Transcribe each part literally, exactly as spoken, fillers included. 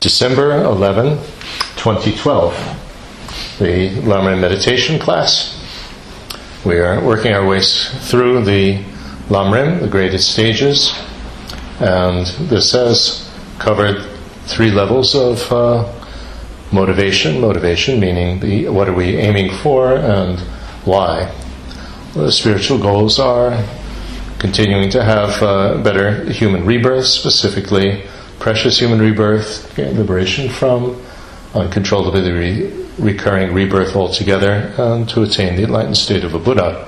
December eleventh, twenty twelve, the Lamrim meditation class. We are working our way through the Lamrim, the graded stages, and this has covered three levels of uh, motivation. Motivation meaning the what are we aiming for and why. The spiritual goals are continuing to have uh, better human rebirth, specifically precious human rebirth, liberation from uncontrollably re- recurring rebirth altogether, and to attain the enlightened state of a Buddha.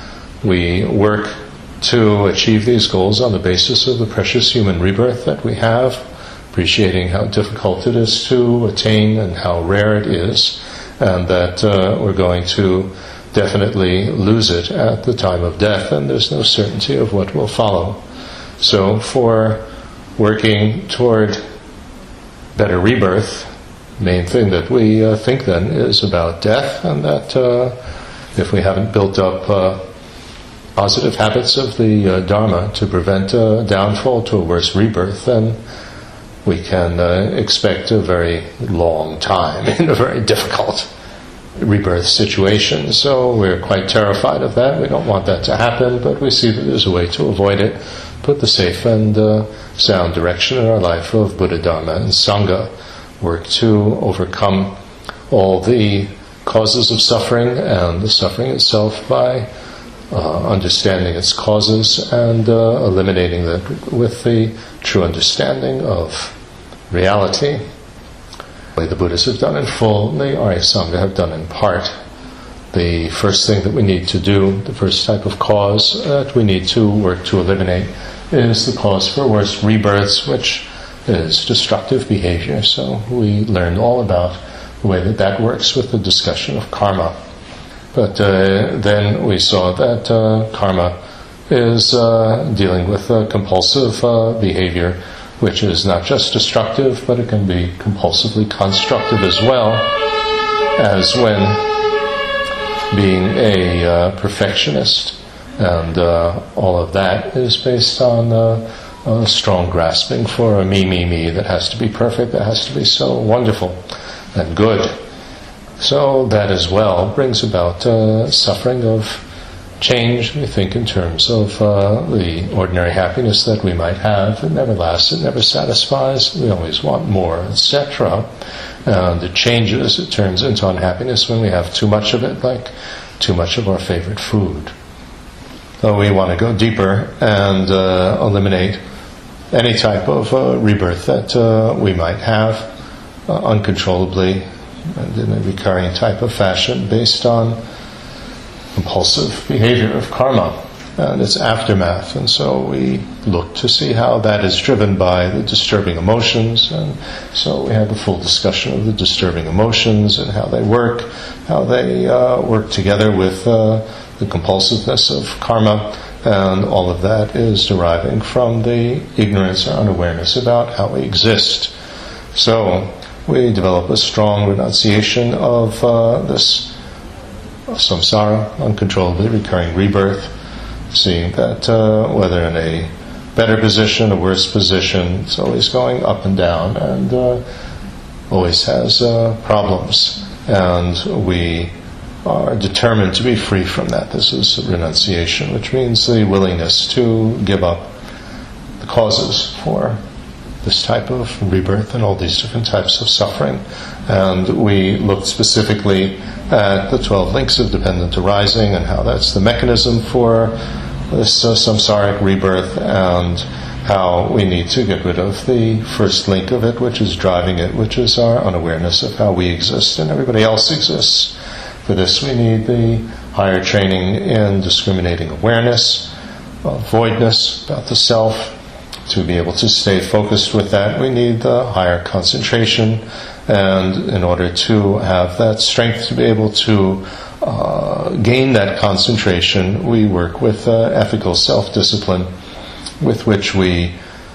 We work to achieve these goals on the basis of the precious human rebirth that we have, appreciating how difficult it is to attain and how rare it is, and that uh, we're going to definitely lose it at the time of death, and there's no certainty of what will follow. So for working toward better rebirth, main thing that we uh, think then is about death, and that uh, if we haven't built up uh, positive habits of the uh, Dharma to prevent a downfall to a worse rebirth, then we can uh, expect a very long time in a very difficult rebirth situation. So we're quite terrified of that. We don't want that to happen, but we see that there's a way to avoid it. Put the safe and uh, sound direction in our life of Buddha, Dharma, and Sangha. Work to overcome all the causes of suffering and the suffering itself by uh, understanding its causes and uh, eliminating that with the true understanding of reality. The Buddhists have done in full, the Arya Sangha have done in part. The first thing that we need to do, the first type of cause that we need to work to eliminate, is the cause for worse rebirths, which is destructive behavior. So we learned all about the way that that works with the discussion of karma. But uh, then we saw that uh, karma is uh, dealing with uh, compulsive uh, behavior, which is not just destructive, but it can be compulsively constructive as well, as when being a uh, perfectionist, and uh, all of that is based on uh, a strong grasping for a me, me, me that has to be perfect, that has to be so wonderful and good. So that as well brings about uh, suffering of change. We think in terms of uh, the ordinary happiness that we might have. It never lasts, it never satisfies, we always want more, et cetera. And it changes, it turns into unhappiness when we have too much of it, like too much of our favorite food. So we want to go deeper and uh, eliminate any type of uh, rebirth that uh, we might have uh, uncontrollably and in a recurring type of fashion based on compulsive behavior of karma and its aftermath. And so we look to see how that is driven by the disturbing emotions, and so we had a full discussion of the disturbing emotions and how they work, how they uh, work together with uh, the compulsiveness of karma, and all of that is deriving from the ignorance or unawareness about how we exist. So we develop a strong renunciation of uh, this samsara, uncontrollably recurring rebirth, seeing that uh, whether in a better position, a worse position, it's always going up and down, and uh, always has uh, problems. And we are determined to be free from that. This is renunciation, which means the willingness to give up the causes for this type of rebirth and all these different types of suffering. And we looked specifically at the twelve links of dependent arising and how that's the mechanism for this uh, samsaric rebirth, and how we need to get rid of the first link of it, which is driving it, which is our unawareness of how we exist and everybody else exists. For this we need the higher training in discriminating awareness, uh, voidness about the self. To be able to stay focused with that, we need the higher concentration, and in order to have that strength to be able to uh, gain that concentration, we work with uh, ethical self-discipline, with which we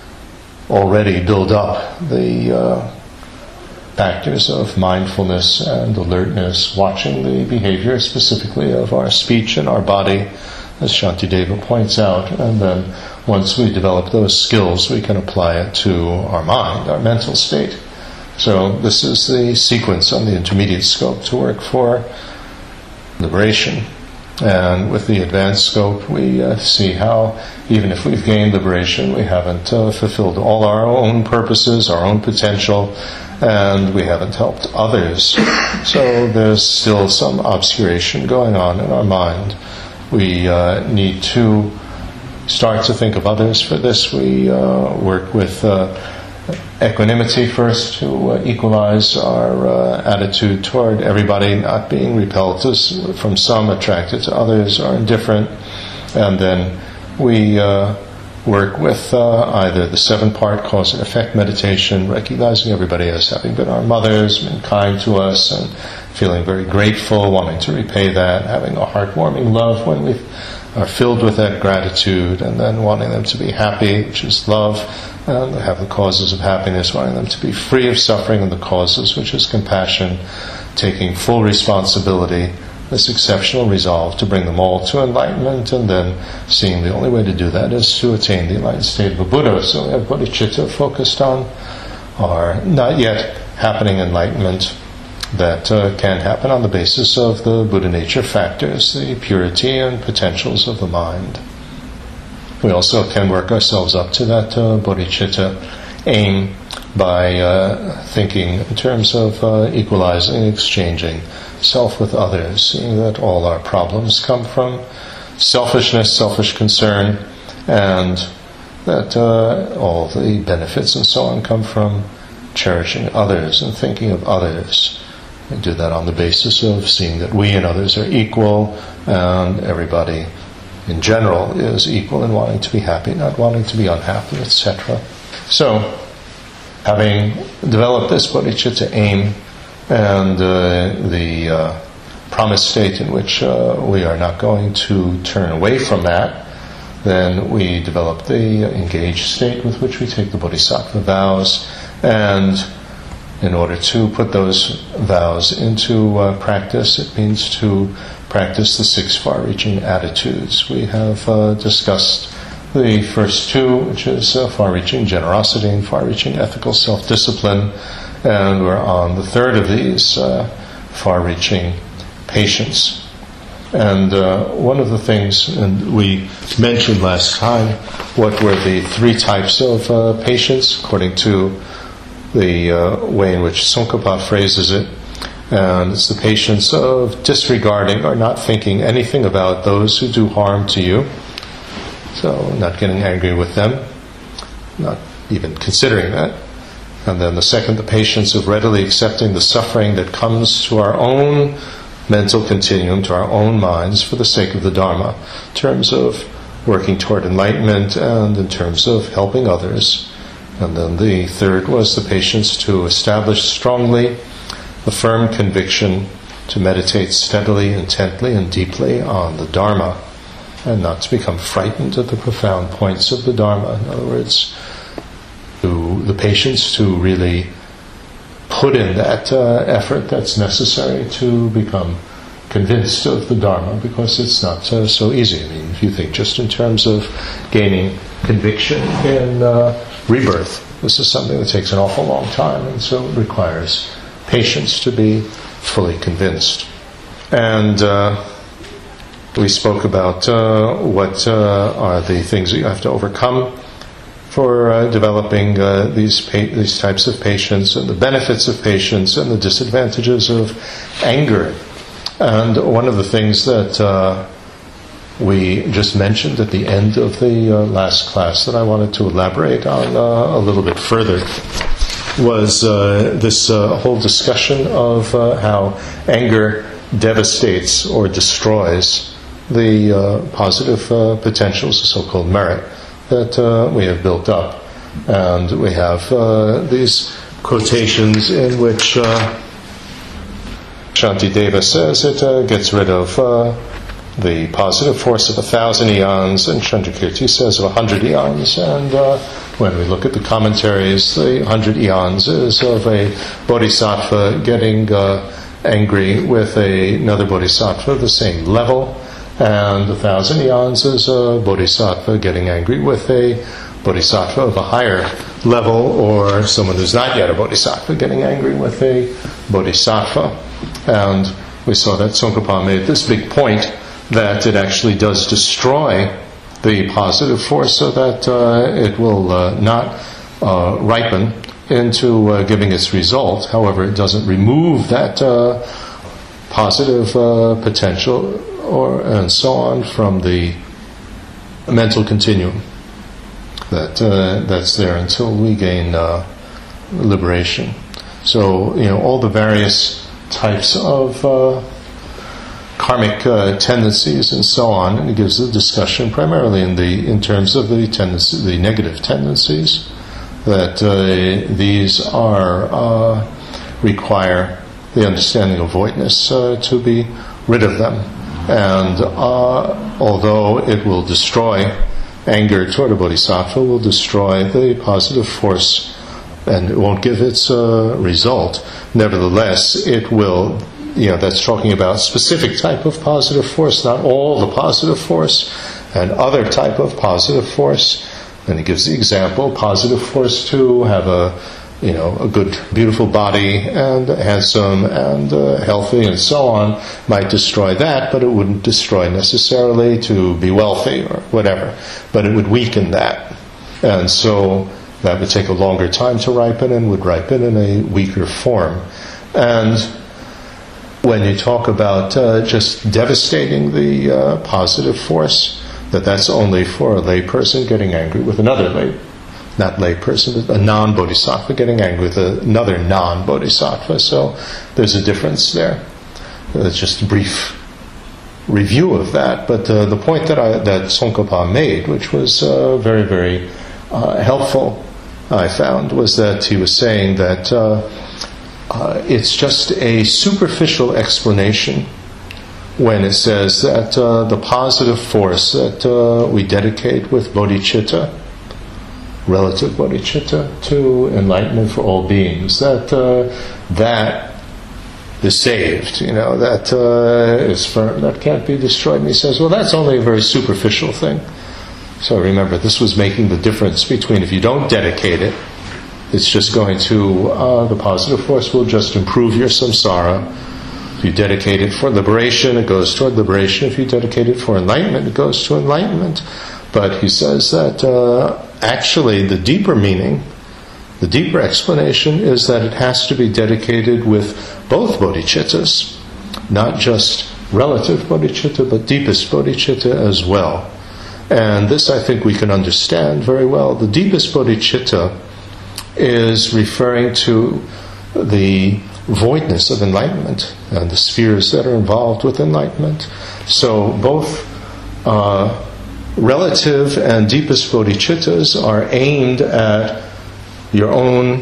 already build up the uh, factors of mindfulness and alertness, watching the behavior specifically of our speech and our body, as Shantideva points out, and then once we develop those skills, we can apply it to our mind, our mental state. So this is the sequence on the intermediate scope to work for liberation. And with the advanced scope, we uh, see how, even if we've gained liberation, we haven't uh, fulfilled all our own purposes, our own potential, and we haven't helped others. So there's still some obscuration going on in our mind. We uh, need to start to think of others for this. We uh, work with uh, equanimity first to uh, equalize our uh, attitude toward everybody, not being repelled from some, attracted to others, or indifferent. And then we uh, work with uh, either the seven-part cause and effect meditation, recognizing everybody as having been our mothers, been kind to us, and feeling very grateful, wanting to repay that, having a heartwarming love when we are filled with that gratitude, and then wanting them to be happy, which is love, and have the causes of happiness, wanting them to be free of suffering, and the causes, which is compassion, taking full responsibility, this exceptional resolve to bring them all to enlightenment, and then seeing the only way to do that is to attain the enlightened state of a Buddha. So we have bodhicitta focused on our not yet happening enlightenment that uh, can happen on the basis of the Buddha nature factors, the purity and potentials of the mind. We also can work ourselves up to that uh, bodhicitta aim by uh, thinking in terms of uh, equalizing, exchanging self with others, seeing that all our problems come from selfishness, selfish concern, and that uh, all the benefits and so on come from cherishing others and thinking of others. We do that on the basis of seeing that we and others are equal, and everybody in general is equal in wanting to be happy, not wanting to be unhappy, et cetera. So, having developed this bodhicitta aim and uh, the uh, promised state in which uh, we are not going to turn away from that, then we develop the engaged state with which we take the bodhisattva vows, and in order to put those vows into uh, practice, it means to practice the six far-reaching attitudes. We have uh, discussed the first two, which is uh, far-reaching generosity and far-reaching ethical self-discipline, and we're on the third of these, uh, far-reaching patience. And uh, one of the things, and we mentioned last time, what were the three types of uh, patience, according to the uh, way in which Tsongkhapa phrases it. And it's the patience of disregarding or not thinking anything about those who do harm to you. So not getting angry with them, not even considering that. And then the second, the patience of readily accepting the suffering that comes to our own mental continuum, to our own minds, for the sake of the Dharma, in terms of working toward enlightenment and in terms of helping others. And then the third was the patience to establish strongly a firm conviction to meditate steadily, intently, and deeply on the Dharma, and not to become frightened at the profound points of the Dharma. In other words, to the patience to really put in that uh, effort that's necessary to become convinced of the Dharma, because it's not uh, so easy. I mean, if you think just in terms of gaining conviction in uh, rebirth, this is something that takes an awful long time, and so it requires patience to be fully convinced. And uh, we spoke about uh, what uh, are the things that you have to overcome for uh, developing uh, these pa- these types of patience, and the benefits of patience and the disadvantages of anger. And one of the things that uh, we just mentioned at the end of the uh, last class that I wanted to elaborate on uh, a little bit further was uh, this uh, whole discussion of uh, how anger devastates or destroys the uh, positive uh, potentials, the so-called merit, that uh, we have built up. And we have uh, these quotations in which uh, Shantideva says it uh, gets rid of uh, the positive force of a thousand eons, and Chandrakirti says of a hundred eons. And uh, when we look at the commentaries, the hundred eons is of a bodhisattva getting uh, angry with a, another bodhisattva of the same level, and a thousand eons is a bodhisattva getting angry with a bodhisattva of a higher level, or someone who's not yet a bodhisattva getting angry with a bodhisattva. And we saw that Tsongkhapa made this big point that it actually does destroy the positive force, so that uh, it will uh, not uh, ripen into uh, giving its result. However, it doesn't remove that uh, positive uh, potential or and so on from the mental continuum that uh, that's there until we gain uh, liberation. So, you know, all the various types of uh, karmic uh, tendencies and so on, and it gives a discussion primarily in the in terms of the tendency, the negative tendencies, that uh, these are uh, require the understanding of voidness uh, to be rid of them. And uh, although it will destroy anger toward a bodhisattva, will destroy the positive force, and it won't give its uh, result, nevertheless, it will, you know, that's talking about specific type of positive force, not all the positive force, and other type of positive force. And he gives the example, positive force to have a, you know, a good, beautiful body, and handsome, and uh, healthy, and so on, might destroy that, but it wouldn't destroy necessarily to be wealthy or whatever. But it would weaken that. And so that would take a longer time to ripen, and would ripen in a weaker form. And when you talk about uh, just devastating the uh, positive force, that that's only for a lay person getting angry with another lay, not lay person, but a non-bodhisattva getting angry with another non-bodhisattva. So there's a difference there. It's just a brief review of that. But uh, the point that I, that Tsongkhapa made, which was uh, very, very uh, helpful, I found, was that he was saying that uh, uh, it's just a superficial explanation when it says that uh, the positive force that uh, we dedicate with bodhicitta, relative bodhicitta, to enlightenment for all beings, that uh, that is saved, you know, that uh, is firm, that can't be destroyed. And he says, well, that's only a very superficial thing. So remember, this was making the difference between, if you don't dedicate it, it's just going to, uh, the positive force will just improve your samsara. If you dedicate it for liberation, it goes toward liberation. If you dedicate it for enlightenment, it goes to enlightenment. But he says that uh, actually the deeper meaning, the deeper explanation is that it has to be dedicated with both bodhicittas, not just relative bodhicitta, but deepest bodhicitta as well. And this, I think, we can understand very well. The deepest bodhicitta is referring to the voidness of enlightenment and the spheres that are involved with enlightenment. So both uh, relative and deepest bodhicittas are aimed at your own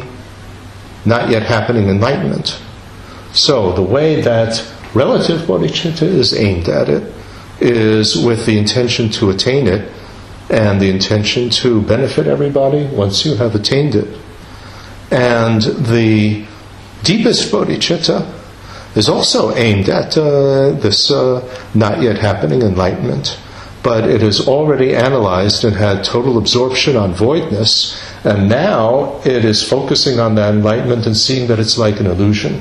not yet happening enlightenment. So the way that relative bodhicitta is aimed at it is with the intention to attain it, and the intention to benefit everybody once you have attained it. And the deepest bodhicitta is also aimed at uh, this uh, not yet happening enlightenment, but it has already analyzed and had total absorption on voidness, and now it is focusing on that enlightenment and seeing that it's like an illusion.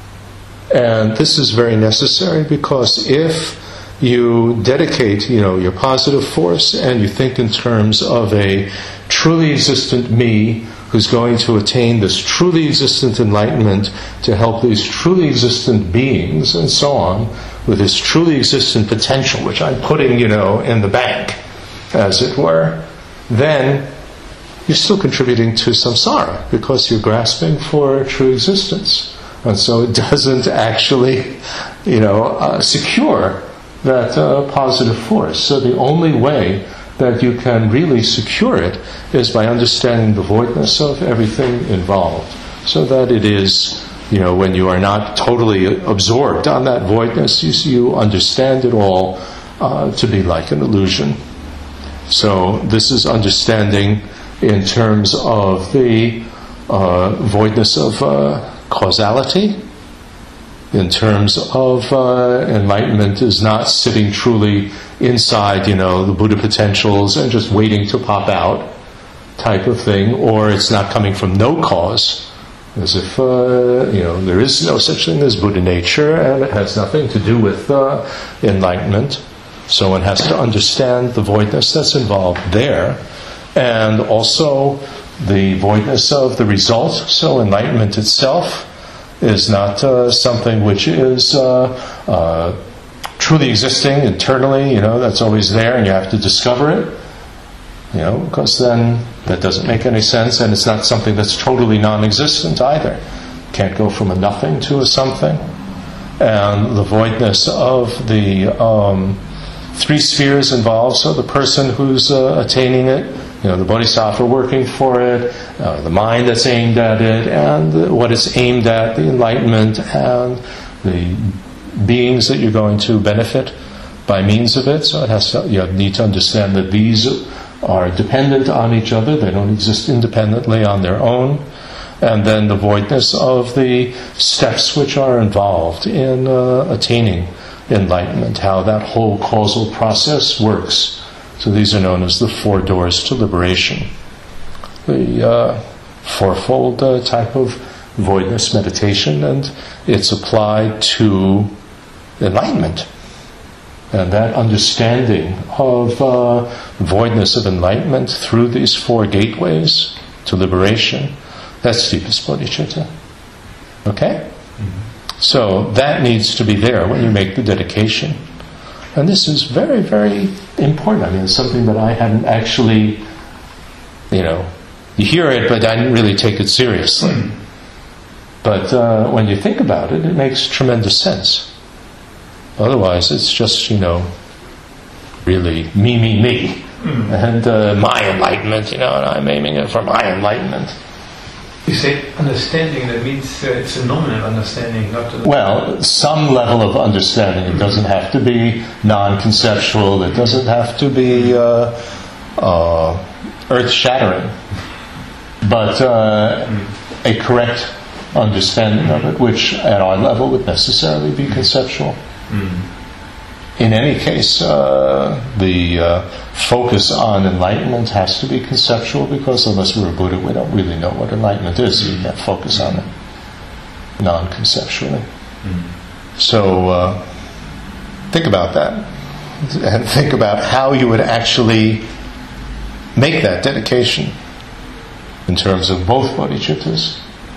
And this is very necessary, because if you dedicate, you know, your positive force, and you think in terms of a truly existent me who's going to attain this truly existent enlightenment to help these truly existent beings and so on with this truly existent potential, which I'm putting, you know, in the bank, as it were, then you're still contributing to samsara, because you're grasping for true existence. And so it doesn't actually, you know, uh, secure that uh, positive force. So the only way that you can really secure it is by understanding the voidness of everything involved, so that it is, you know, when you are not totally absorbed on that voidness, you, you understand it all uh, to be like an illusion. So this is understanding in terms of the uh, voidness of uh, causality, in terms of uh, enlightenment is not sitting truly inside, you know, the Buddha potentials and just waiting to pop out type of thing, or it's not coming from no cause, as if uh, you know there is no such thing as Buddha nature, and it has nothing to do with uh, enlightenment. So one has to understand the voidness that's involved there, and also the voidness of the result. So enlightenment itself is not uh, something which is uh, uh, truly existing internally, you know, that's always there and you have to discover it, you know, because then that doesn't make any sense, and it's not something that's totally non-existent either. Can't go from a nothing to a something. And the voidness of the um, three spheres involved, so the person who's uh, attaining it, you know, the bodhisattva working for it, uh, the mind that's aimed at it, and what it's aimed at, the enlightenment, and the beings that you're going to benefit by means of it. So it has to, you need to understand that these are dependent on each other. They don't exist independently on their own. And then the voidness of the steps which are involved in uh, attaining enlightenment, how that whole causal process works. So these are known as the four doors to liberation. The uh, fourfold uh, type of voidness meditation, and it's applied to enlightenment. And that understanding of uh, voidness of enlightenment through these four gateways to liberation, that's deepest bodhicitta. Okay? Mm-hmm. So that needs to be there when you make the dedication. And this is very, very important. I mean, it's something that I hadn't actually, you know, you hear it, but I didn't really take it seriously. But uh, when you think about it, it makes tremendous sense. Otherwise, it's just, you know, really me, me, me. Mm. And uh, my enlightenment, you know, and I'm aiming it for my enlightenment. You say understanding, that means uh, it's a nominal understanding, not a... Well, some level of understanding. It doesn't have to be non-conceptual. It doesn't have to be uh, uh, earth-shattering. But uh, mm. a correct understanding of it, which at our level would necessarily be conceptual. Mm. In any case, uh, the uh, focus on enlightenment has to be conceptual, because unless we're a Buddha, we don't really know what enlightenment is. So you can't focus on it non-conceptually. Mm. So uh, think about that, and think about how you would actually make that dedication in terms of both bodhicittas.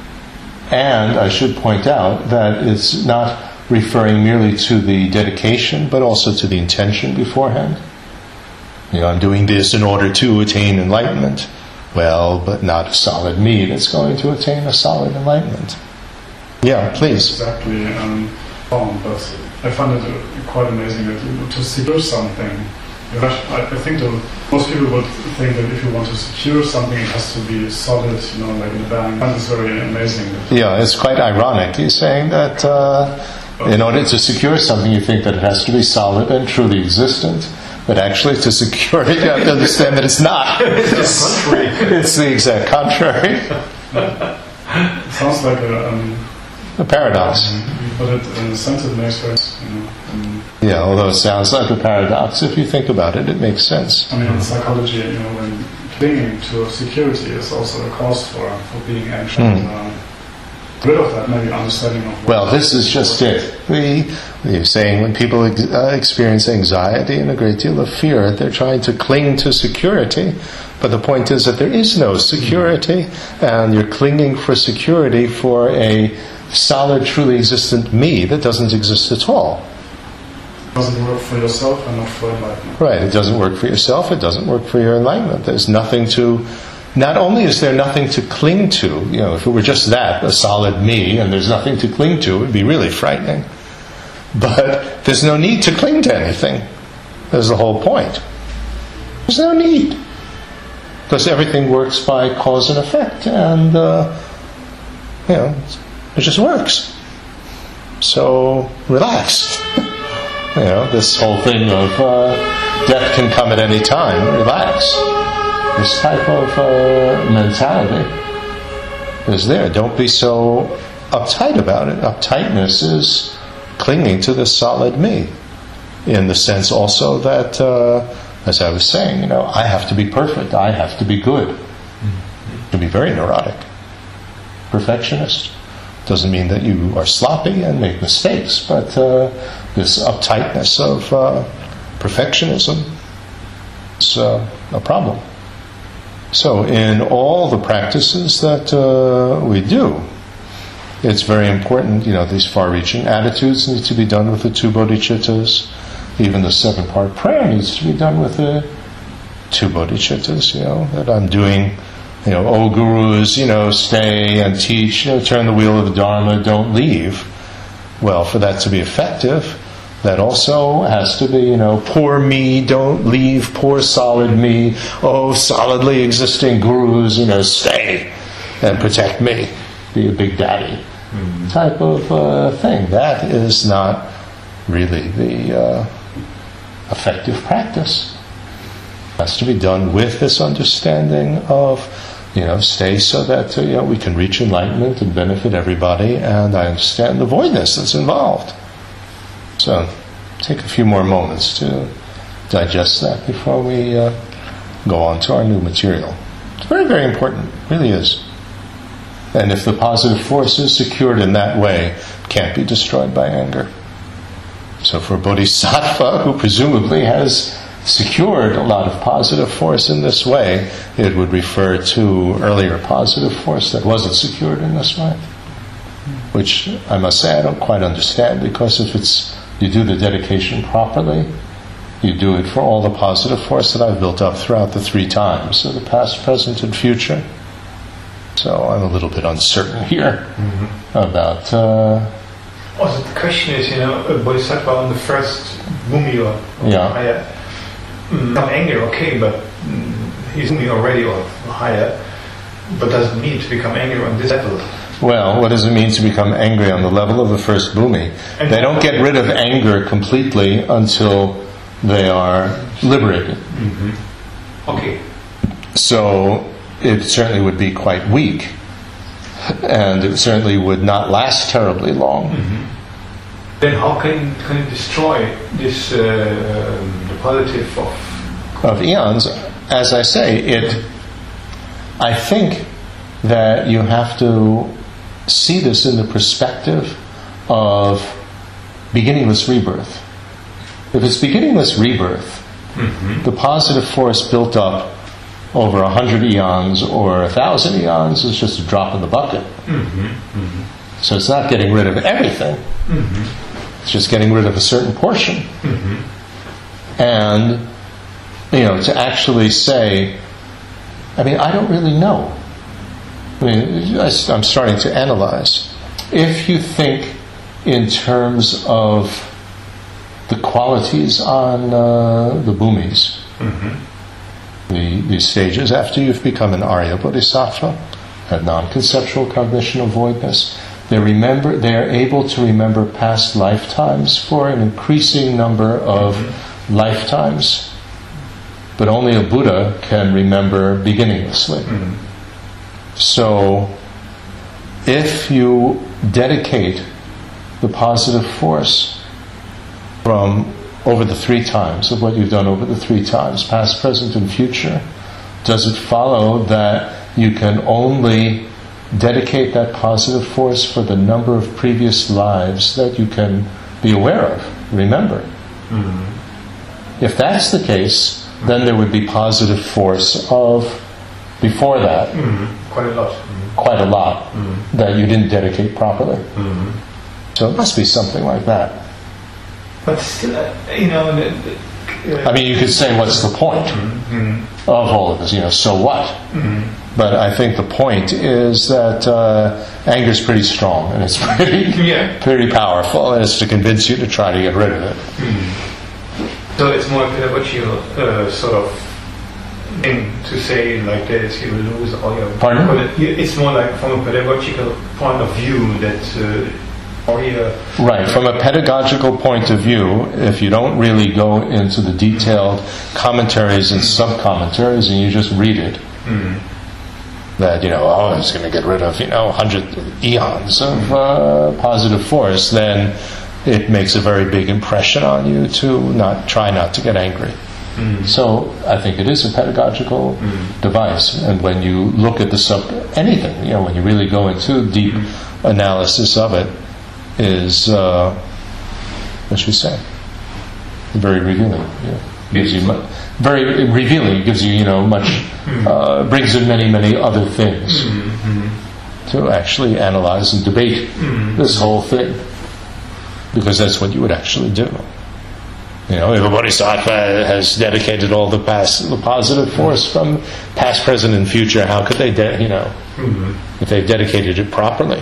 And I should point out that it's not referring merely to the dedication, but also to the intention beforehand. You know, I'm doing this in order to attain enlightenment. Well, but not a solid me that's going to attain a solid enlightenment. Yeah, please. Exactly. Um, um, but I find it quite amazing that you, to secure something. I, I think that most people would think that if you want to secure something, it has to be solid, you know, like in the bank. And it's very amazing. Yeah, it's quite ironic. He's saying that uh, in order to secure something, you think that it has to be solid and truly existent. But actually, to secure it, you have to understand that it's not. It's, it's the exact contrary. It sounds like a, um, a paradox. Um, but it, in a sense, it makes sense. You know, um, yeah, although it sounds like a paradox, if you think about it, it makes sense. I mean, in psychology, you know, when clinging to security is also a cause for for being anxious. Mm. Um, rid of that, maybe understanding of... Well, this is just it. We, you're saying when people ex- uh, experience anxiety and a great deal of fear, they're trying to cling to security. But the point is that there is no security, and you're clinging for security for a solid, truly existent me that doesn't exist at all. It doesn't work for yourself and not for enlightenment. Right, it doesn't work for yourself, it doesn't work for your enlightenment. There's nothing to... Not only is there nothing to cling to, you know, if it were just that, a solid me, and there's nothing to cling to, it would be really frightening. But there's no need to cling to anything. That's the whole point. There's no need. Because everything works by cause and effect, and, uh, you know, it just works. So, relax. You know, this whole thing of uh, death can come at any time. Relax. This type of uh, mentality is there. Don't be so uptight about it. Uptightness is clinging to the solid me, in the sense also that, uh, as I was saying, you know, I have to be perfect. I have to be good. can be very neurotic. Perfectionist. Doesn't mean that you are sloppy and make mistakes, but uh, this uptightness of uh, perfectionism is uh, a problem. So in all the practices that uh, we do, it's very important, you know, these far-reaching attitudes need to be done with the two bodhicittas. Even the seven-part prayer needs to be done with the two bodhicittas, you know, that I'm doing, you know, oh gurus, you know, stay and teach, you know, turn the wheel of the Dharma, don't leave. Well, for that to be effective, that also has to be, you know, poor me, don't leave, poor solid me, oh, solidly existing gurus, you know, stay and protect me, be a big daddy mm-hmm. type of uh, thing. That is not really the uh, effective practice. It has to be done with this understanding of, you know, stay so that, uh, you know, we can reach enlightenment and benefit everybody, and I understand the voidness that's involved. So, take a few more moments to digest that before we uh, go on to our new material. It's very, very important. It really is. And if the positive force is secured in that way, it can't be destroyed by anger. So for a bodhisattva who presumably has secured a lot of positive force in this way, it would refer to earlier positive force that wasn't secured in this way. Which I must say I don't quite understand, because if it's you do the dedication properly, you do it for all the positive force that I've built up throughout the three times, so the past, present, and future. So I'm a little bit uncertain here mm-hmm. about... Uh, also, the question is, you know, a bodhisattva on the first bhumi or, or yeah. higher, mm, not anger, okay, but mm, he's bhumi already or higher, but doesn't mean to become angry on this level. Well, what does it mean to become angry on the level of the first bhumi? And they don't get rid of anger completely until they are liberated. Mm-hmm. Okay. So it certainly would be quite weak, and it certainly would not last terribly long. Mm-hmm. Then how can can it destroy this uh, the positive of of eons? As I say, it. I think that you have to see this in the perspective of beginningless rebirth. If it's beginningless rebirth, mm-hmm. the positive force built up over a hundred eons or a thousand eons is just a drop in the bucket. Mm-hmm. Mm-hmm. So it's not getting rid of everything. Mm-hmm. It's just getting rid of a certain portion. Mm-hmm. And, you know, to actually say, I mean, I don't really know. I mean, I'm starting to analyze. If you think in terms of the qualities on uh, the bhumis, mm-hmm. the, these stages, after you've become an Arya Bodhisattva, had non-conceptual cognition of voidness, they remember, they are able to remember past lifetimes for an increasing number of mm-hmm. lifetimes. But only a Buddha can remember beginninglessly. Mm-hmm. So, if you dedicate the positive force from over the three times of what you've done over the three times, past, present, and future, does it follow that you can only dedicate that positive force for the number of previous lives that you can be aware of, remember? Mm-hmm. If that's the case, then there would be positive force of before that, mm-hmm. quite a lot, mm-hmm. quite a lot mm-hmm. that you didn't dedicate properly. Mm-hmm. So it must be something like that. But still, uh, you know, the, the, uh, I mean, you could say, what's the point mm-hmm. of all of this? You know, so what? Mm-hmm. But I think the point is that uh, anger is pretty strong and it's pretty, yeah. pretty powerful, and it's to convince you to try to get rid of it. Mm-hmm. So it's more pedagogical uh, sort of thing to say like this, you will lose all your... Pardon? It's more like from a pedagogical point of view that... Uh, or your right, from a pedagogical point of view, if you don't really go into the detailed commentaries and sub-commentaries and you just read it, mm-hmm. that, you know, oh, it's going to get rid of, you know, one hundred eons of uh, positive force, then it makes a very big impression on you to not try not to get angry. Mm. So I think it is a pedagogical mm. device. And when you look at the sub, anything, you know, when you really go into deep mm. analysis of it, is uh, what should we say? Very revealing. You know, gives you mu- very revealing. It gives you, you know, much. Mm. Uh, brings in many, many other things mm-hmm. to actually analyze and debate mm. this whole thing, because that's what you would actually do. You know, if a bodhisattva has dedicated all the past, the positive force from past, present, and future, how could they, de- you know, mm-hmm. if they've dedicated it properly?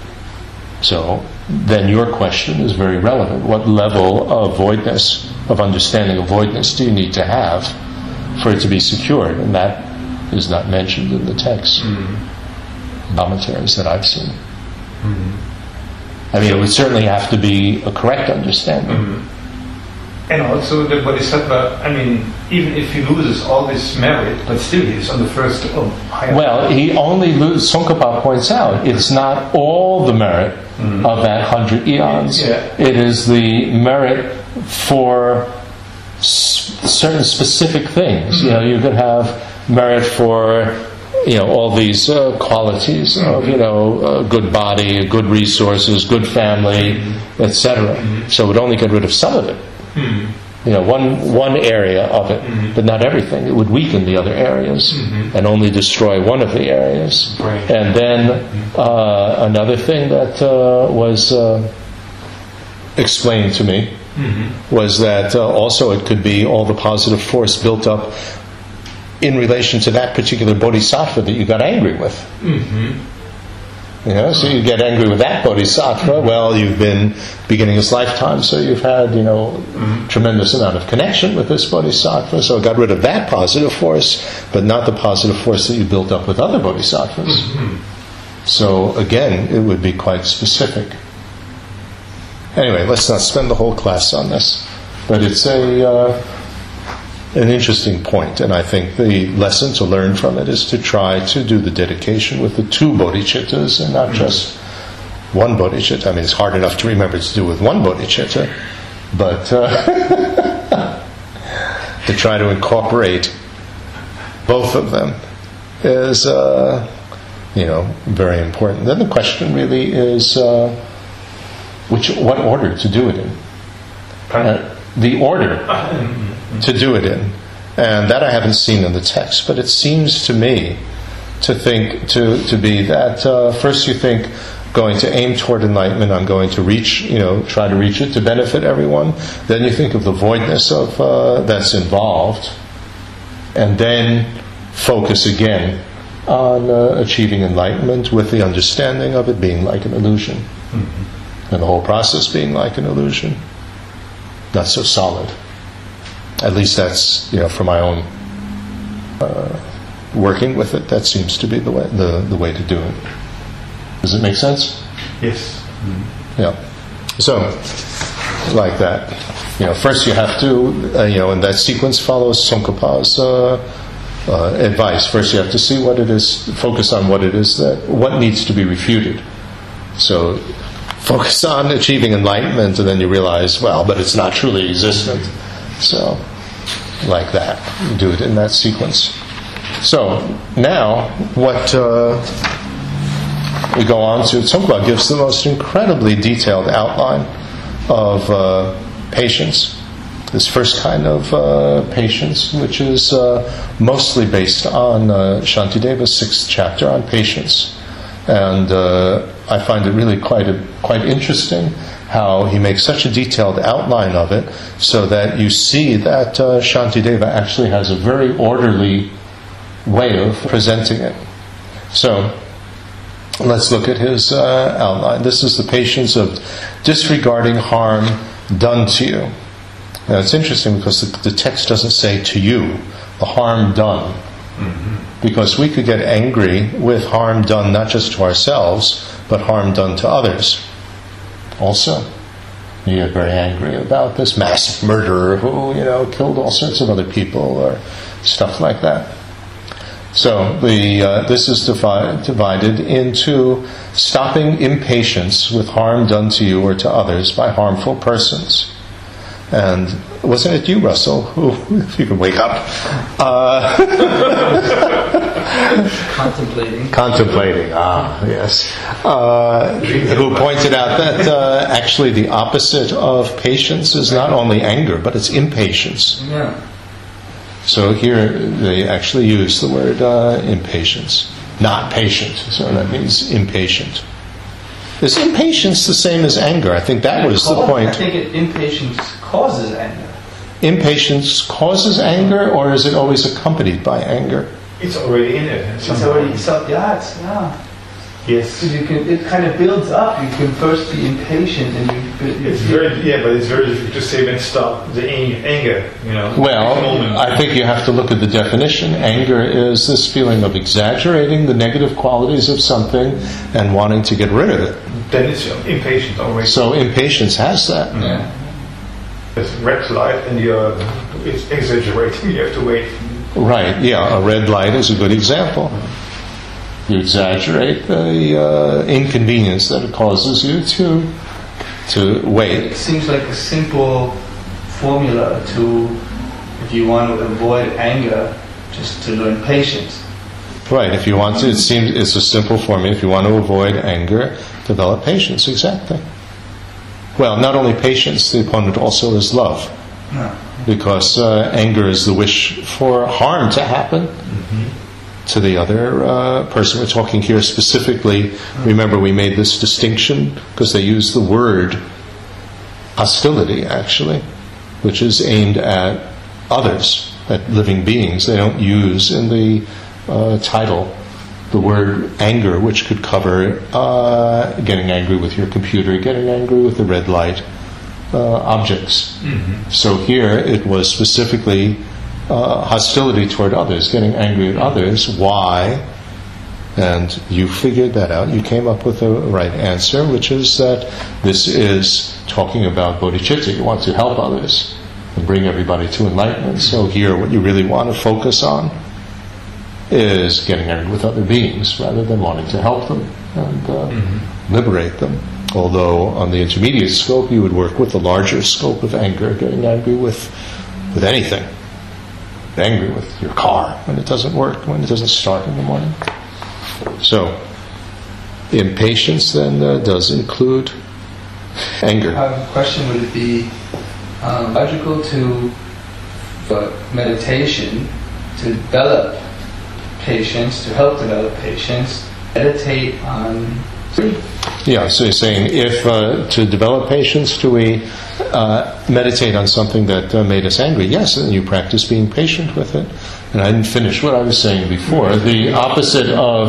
So then your question is very relevant. What level of voidness, of understanding of voidness, do you need to have for it to be secured? And that is not mentioned in the text, mm-hmm. commentaries that I've seen. Mm-hmm. I mean, it would certainly have to be a correct understanding. Mm-hmm. And also the bodhisattva, I mean, even if he loses all this merit, but still he is on the first oh, higher. Well, he only loses, Tsongkhapa points out, it's not all the merit mm-hmm. of that hundred eons. Yeah. It is the merit for s- certain specific things. Mm-hmm. You know, you could have merit for, you know, all these uh, qualities mm-hmm. of, you know, a good body, good resources, good family, mm-hmm. et cetera. Mm-hmm. So it would only get rid of some of it. Mm-hmm. You know, one one area of it, mm-hmm. but not everything. It would weaken the other areas mm-hmm. and only destroy one of the areas. Right. And then mm-hmm. uh, another thing that uh, was uh, explained to me mm-hmm. was that uh, also it could be all the positive force built up in relation to that particular bodhisattva that you got angry with. Mm-hmm. You know, so you get angry with that bodhisattva. Well, you've been beginning his lifetime, so you've had, you know, mm-hmm. tremendous amount of connection with this bodhisattva. So it got rid of that positive force, but not the positive force that you built up with other bodhisattvas. Mm-hmm. So again, it would be quite specific. Anyway, let's not spend the whole class on this, but it's a uh, an interesting point, and I think the lesson to learn from it is to try to do the dedication with the two bodhicittas and not just one bodhicitta. I mean, it's hard enough to remember to do with one bodhicitta, but uh, to try to incorporate both of them is, uh, you know, very important. Then the question really is uh, which, what order to do it in. Uh, the order to do it in, and that I haven't seen in the text, but it seems to me to think to to be that uh, first you think going to aim toward enlightenment, I'm going to reach, you know, try to reach it to benefit everyone. Then you think of the voidness of uh, that's involved, and then focus again on uh, achieving enlightenment with the understanding of it being like an illusion, mm-hmm. and the whole process being like an illusion, not so solid. At least that's, you know, for my own uh, working with it, that seems to be the way the, the way to do it. Does it make sense? Yes. Mm-hmm. Yeah. So, like that. You know, first you have to, uh, you know, and that sequence follows Tsongkhapa's uh, uh, advice. First you have to see what it is, focus on what it is that, what needs to be refuted. So, focus on achieving enlightenment, and then you realize, well, but it's not truly existent. So, like that. You do it in that sequence. So, now, what uh, we go on to, Tsongkhapa gives the most incredibly detailed outline of uh, patience. This first kind of uh, patience, which is uh, mostly based on uh, Shantideva's sixth chapter on patience. And uh, I find it really quite a, quite interesting how he makes such a detailed outline of it, so that you see that uh, Shantideva actually has a very orderly way of presenting it. So, let's look at his uh, outline. This is the patience of disregarding harm done to you. Now, it's interesting because the, the text doesn't say to you, the harm done. Mm-hmm. Because we could get angry with harm done not just to ourselves, but harm done to others also. You get very angry about this massive murderer who, you know, killed all sorts of other people or stuff like that. So the uh, this is divi- divided into stopping impatience with harm done to you or to others by harmful persons. And wasn't it you, Russell, who, if you can wake up, uh, Contemplating. contemplating, ah, yes, uh, who pointed out that uh, actually the opposite of patience is not only anger, but it's impatience. Yeah. So here they actually use the word uh, impatience, not patient, so that means impatient. Is impatience the same as anger? I think that was the I point. think it, impatience causes anger. Impatience causes anger, or is it always accompanied by anger? It's already in it. It's already so yeah, it's yeah. Yes. So you can, it kind of builds up. You can first be impatient, and you. you It's very yeah, but it's very difficult to say when to stop the ang- anger. You know. Well, moment. I think you have to look at the definition. Anger is this feeling of exaggerating the negative qualities of something and wanting to get rid of it. Then it's impatient already. So impatience has that. Yeah. It's red light and you're it's exaggerating. You have to wait. Right, yeah, a red light is a good example. You exaggerate the uh, inconvenience that it causes you to to wait. It seems like a simple formula to, if you want to avoid anger, just to learn patience. Right, if you want to, it seems it's a simple formula. If you want to avoid anger, develop patience, exactly. Well, not only patience, the opponent also is love. No. Because uh, anger is the wish for harm to happen mm-hmm. to the other uh, person. We're talking here specifically, remember we made this distinction because they use the word hostility, actually, which is aimed at others, at living beings. They don't use in the uh, title the word anger, which could cover uh, getting angry with your computer, getting angry with the red light, uh, objects. Mm-hmm. So here it was specifically uh, hostility toward others, getting angry at others. Why? And you figured that out. You came up with the right answer, which is that this is talking about bodhicitta. You want to help others and bring everybody to enlightenment. So here what you really want to focus on is getting angry with other beings rather than wanting to help them and uh, mm-hmm. liberate them. Although on the intermediate scope you would work with the larger scope of anger, getting angry with with anything. Angry with your car when it doesn't work, when it doesn't start in the morning. So, impatience then uh, does include anger. I have a question. Would it be um, logical to, for meditation, to develop patience, to help develop patience, meditate on three? Yeah, so you're saying if uh, to develop patience, do we uh, meditate on something that uh, made us angry? Yes, and you practice being patient with it. And I didn't finish what I was saying before. The opposite of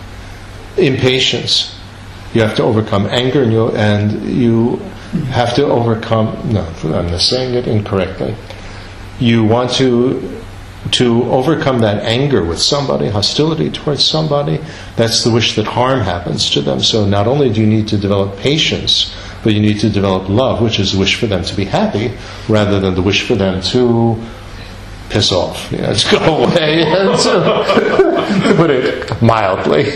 impatience, you have to overcome anger, and you and you have to overcome. No, I'm saying it incorrectly. You want to to overcome that anger with somebody, hostility towards somebody. That's the wish that harm happens to them. So not only do you need to develop patience, but you need to develop love, which is the wish for them to be happy, rather than the wish for them to piss off, you know, to go away, to put it mildly.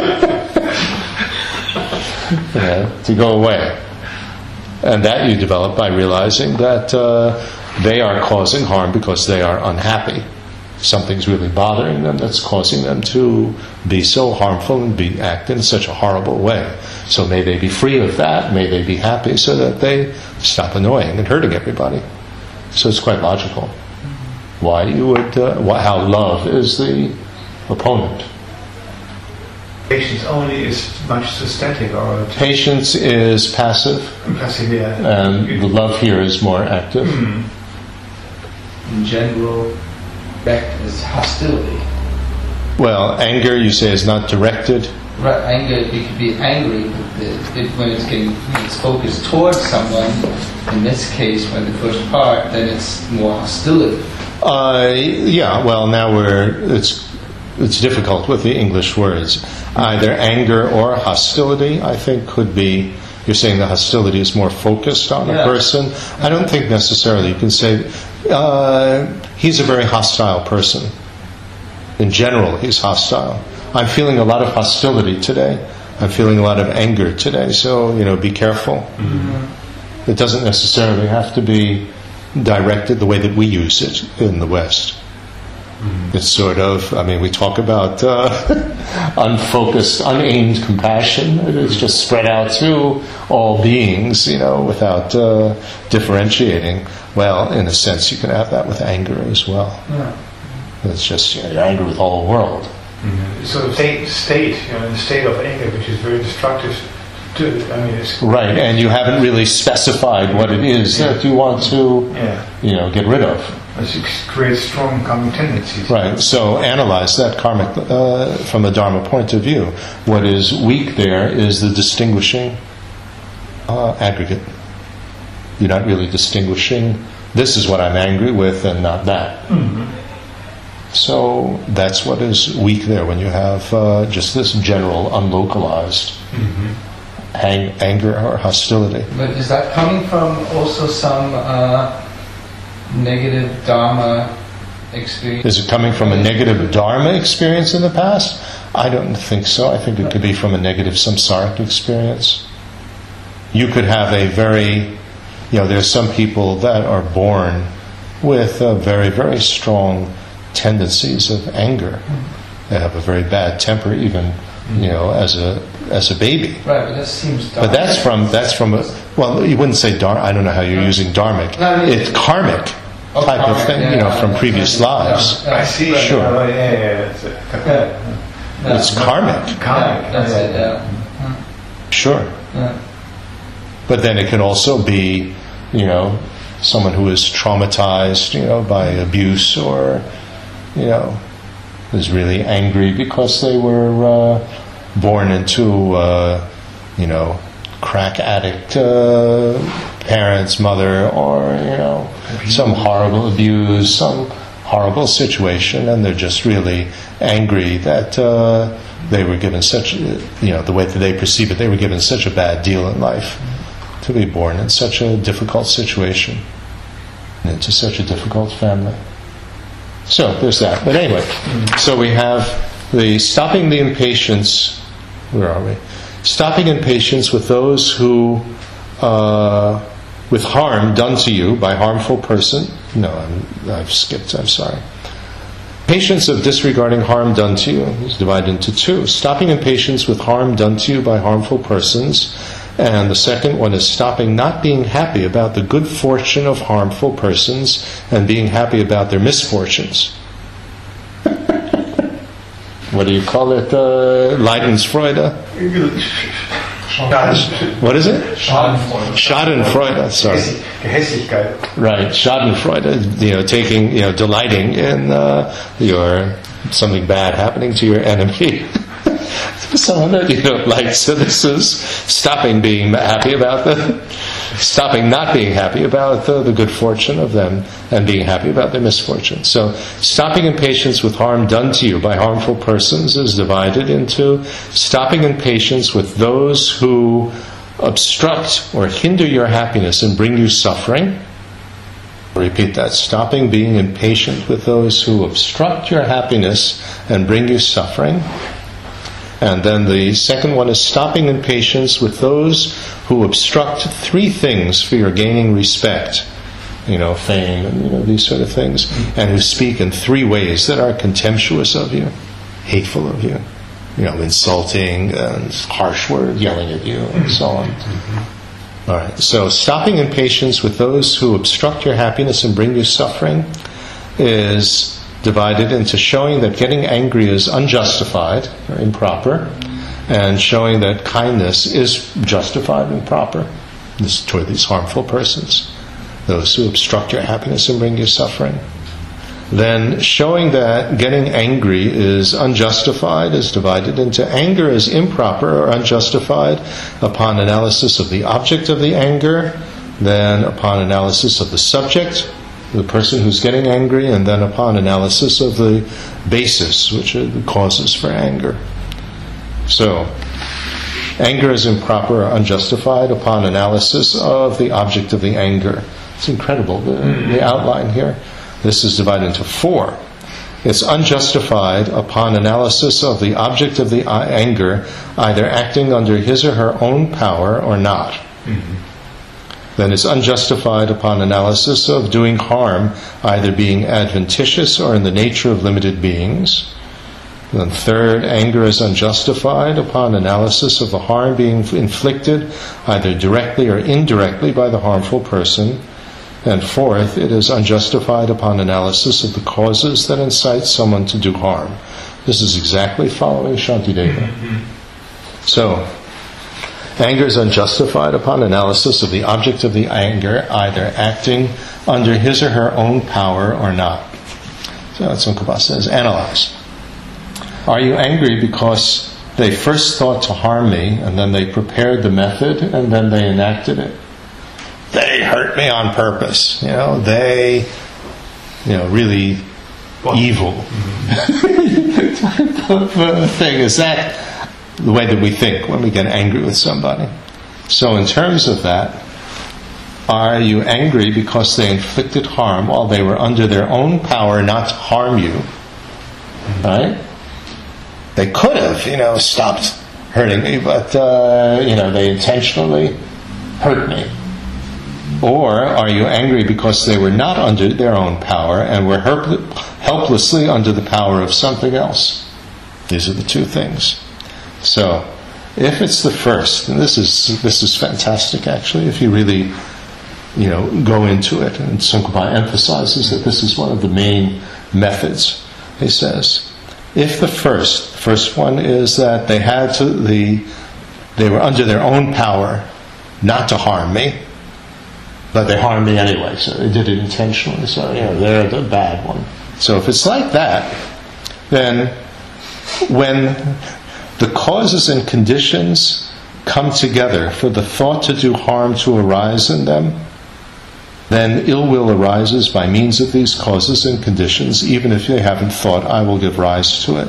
Yeah, to go away. And that you develop by realizing that uh, they are causing harm because they are unhappy. Something's really bothering them that's causing them to be so harmful and be act in such a horrible way. So may they be free of that, may they be happy so that they stop annoying and hurting everybody. So it's quite logical. Why you would, uh, why, how love is the opponent. Patience only is much too static, or too Patience is passive, passive, yeah. and the love here is more active. Mm. In general, act is hostility. Well, anger, you say, is not directed. Right, anger, you could be angry with the, if, when it's getting when it's focused towards someone. In this case, when the first part, then it's more hostility. Uh, yeah, well, now we're it's it's difficult with the English words. Either anger or hostility, I think, could be. You're saying the hostility is more focused on yeah. a person. I don't think necessarily. You can say uh, he's a very hostile person. In general, he's hostile. I'm feeling a lot of hostility today. I'm feeling a lot of anger today. So, you know, be careful. Mm-hmm. It doesn't necessarily have to be directed the way that we use it in the West. Mm-hmm. It's sort of, I mean, we talk about uh, unfocused, unaimed compassion. It's just spread out to all beings, you know, without uh, differentiating. Well, in a sense, you can have that with anger as well. Yeah. It's just, you know, you're angry with the whole world. Mm-hmm. So the state, state, you know, the state of anger, which is very destructive. To, I mean, it's right, and you haven't really specified what it is yeah. that you want to, yeah. you know, get rid of. It creates strong karmic tendencies. Right. So analyze that karmic uh, from a Dharma point of view. What is weak there is the distinguishing uh, aggregate. You're not really distinguishing. This is what I'm angry with, and not that. Mm-hmm. So that's what is weak there when you have uh, just this general, unlocalized mm-hmm. ang- anger or hostility. But is that coming from also some uh, negative Dharma experience? Is it coming from a negative Dharma experience in the past? I don't think so. I think it could be from a negative samsaric experience. You could have a very, you know, there's some people that are born with uh, very, very strong tendencies of anger. They have a very bad temper, even, you know, as a as a baby. Right, but that seems dharmic. But that's from that's from a, well, you wouldn't say dharma. I don't know how you're using dharmic. No, I mean, it's karmic oh, type karmic, of thing, yeah, you know, yeah, from yeah, previous yeah, lives. yeah, I see. Sure. Yeah, yeah, yeah. It's, uh, Yeah. Yeah. It's karmic. Karmic. Yeah, that's yeah. it, yeah. Sure. Yeah. But then it can also be, you know, someone who is traumatized, you know, by abuse, or, you know, is really angry because they were uh, born into, uh, you know, crack addict uh, parents, mother, or, you know, some horrible abuse, some horrible situation, and they're just really angry that uh, they were given such, you know, the way that they perceive it, they were given such a bad deal in life to be born in such a difficult situation, into such a difficult family. So there's that. But anyway, so we have the stopping the impatience. Where are we? Stopping impatience with those who, uh, with harm done to you by harmful person. No, I'm, I've skipped. I'm sorry. Patience of disregarding harm done to you is divided into two. Stopping impatience with harm done to you by harmful persons. And the second one is stopping not being happy about the good fortune of harmful persons and being happy about their misfortunes. What do you call it? Uh, Leidensfreude? What is it? Schadenfreude. Schadenfreude, sorry. Gehässigkeit. Right, Schadenfreude, you know, taking, you know, delighting in uh, your, something bad happening to your enemy. Someone that you don't like. So this is stopping being happy about the, stopping not being happy about the, the good fortune of them, and being happy about their misfortune. So stopping impatience with harm done to you by harmful persons is divided into stopping impatience with those who obstruct or hinder your happiness and bring you suffering. I'll repeat that. Stopping being impatient with those who obstruct your happiness and bring you suffering. And then the second one is stopping impatience with those who obstruct three things for your gaining respect, you know, fame and, you know, these sort of things, and who speak in three ways that are contemptuous of you, hateful of you, you know, insulting and harsh words, yelling at you, and so on. All right. So stopping impatience with those who obstruct your happiness and bring you suffering is divided into showing that getting angry is unjustified or improper, and showing that kindness is justified and proper. This toward these harmful persons, those who obstruct your happiness and bring you suffering. Then showing that getting angry is unjustified is divided into anger is improper or unjustified upon analysis of the object of the anger, then upon analysis of the subject, the person who's getting angry, and then upon analysis of the basis, which are the causes for anger. So, anger is improper or unjustified upon analysis of the object of the anger. It's incredible, the, the outline here. This is divided into four. It's unjustified upon analysis of the object of the anger, either acting under his or her own power or not. Mm-hmm. then is unjustified upon analysis of doing harm either being adventitious or in the nature of limited beings. Then third, anger is unjustified upon analysis of the harm being inflicted either directly or indirectly by the harmful person. And fourth, it is unjustified upon analysis of the causes that incite someone to do harm. This is exactly following Shantideva. So, anger is unjustified upon analysis of the object of the anger either acting under his or her own power or not. So Tsongkhapa says, analyze. Are you angry because they first thought to harm me and then they prepared the method and then they enacted it? They hurt me on purpose. You know, they, you know, really what? Evil mm-hmm. type of uh, thing. Is that the way that we think when we get angry with somebody? So in terms of that, are you angry because they inflicted harm while they were under their own power not to harm you? Mm-hmm. Right? They could have, you know, stopped hurting me, but, uh, you know, they intentionally hurt me. Or are you angry because they were not under their own power and were help- helplessly under the power of something else? These are the two things. So, if it's the first, and this is this is fantastic actually, if you really, you know, go into it, and Tsongkhapa emphasizes that this is one of the main methods. He says, if the first, the first one is that they had to, the, they were under their own power not to harm me, but they harmed me anyway, so they did it intentionally, so, you know, they're the bad one. So if it's like that, then when the causes and conditions come together for the thought to do harm to arise in them, then ill will arises by means of these causes and conditions, even if they haven't thought, I will give rise to it.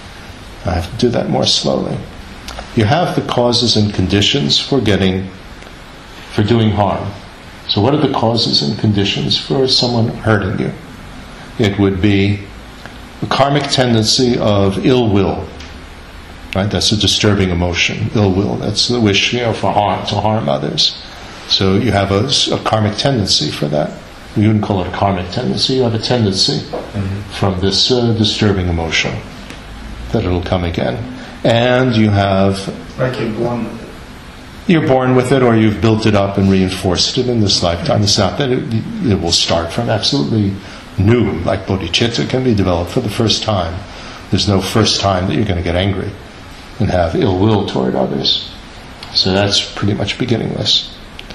I have to do that more slowly. You have the causes and conditions for getting, for doing harm. So what are the causes and conditions for someone hurting you? It would be a karmic tendency of ill will. Right? That's a disturbing emotion, ill will. That's the wish, you know, for harm, to harm others. So you have a, a karmic tendency for that. We wouldn't call it a karmic tendency. You have a tendency mm-hmm. from this uh, disturbing emotion that it'll come again. And you have... Like you're born with it. You're born with it, or you've built it up and reinforced it in this lifetime. It's not that it, it will start from absolutely new, like bodhicitta can be developed for the first time. There's no first time that you're going to get angry and have ill will toward others. So that's pretty much beginningless.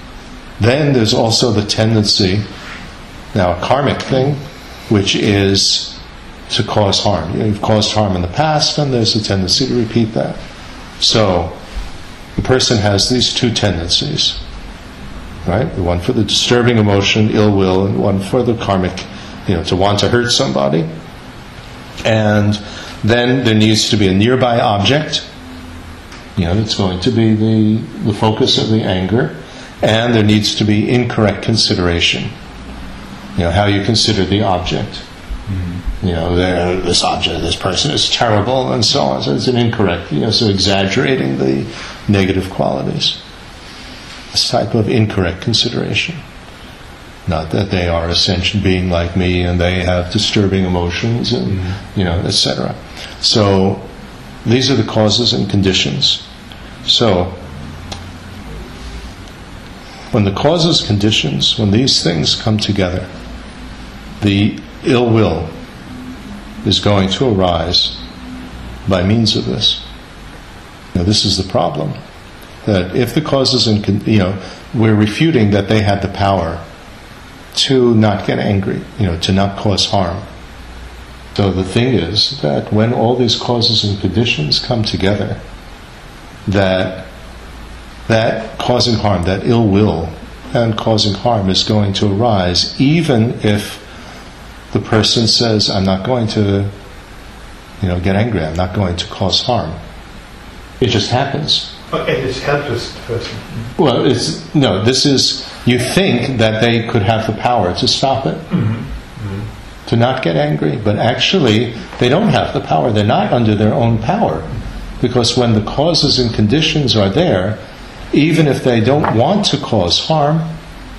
Then there's also the tendency, now a karmic thing, which is to cause harm. You know, you've caused harm in the past, and there's a tendency to repeat that. So the person has these two tendencies, right? The one for the disturbing emotion, ill will, and one for the karmic, you know, to want to hurt somebody. And then there needs to be a nearby object, you know, that's going to be the, the focus of the anger. And there needs to be incorrect consideration. You know, how you consider the object. Mm-hmm. You know, this object, this person is terrible, and so on. So it's an incorrect, you know, so exaggerating the negative qualities. This type of incorrect consideration. Not that they are a sentient being like me and they have disturbing emotions and, mm-hmm. you know, et cetera. So these are the causes and conditions. So when the causes, conditions, when these things come together, the ill will is going to arise by means of this. Now, this is the problem. That if the causes and, con- you know, we're refuting that they had the power to not get angry, you know, to not cause harm. So the thing is that when all these causes and conditions come together, that that causing harm, that ill will and causing harm is going to arise, even if the person says, I'm not going to, you know, get angry, I'm not going to cause harm. It just happens. But it is helpless person. Well, it's, no, this is, you think that they could have the power to stop it, mm-hmm. Mm-hmm. to not get angry, but actually they don't have the power, they're not under their own power. Because when the causes and conditions are there, even if they don't want to cause harm,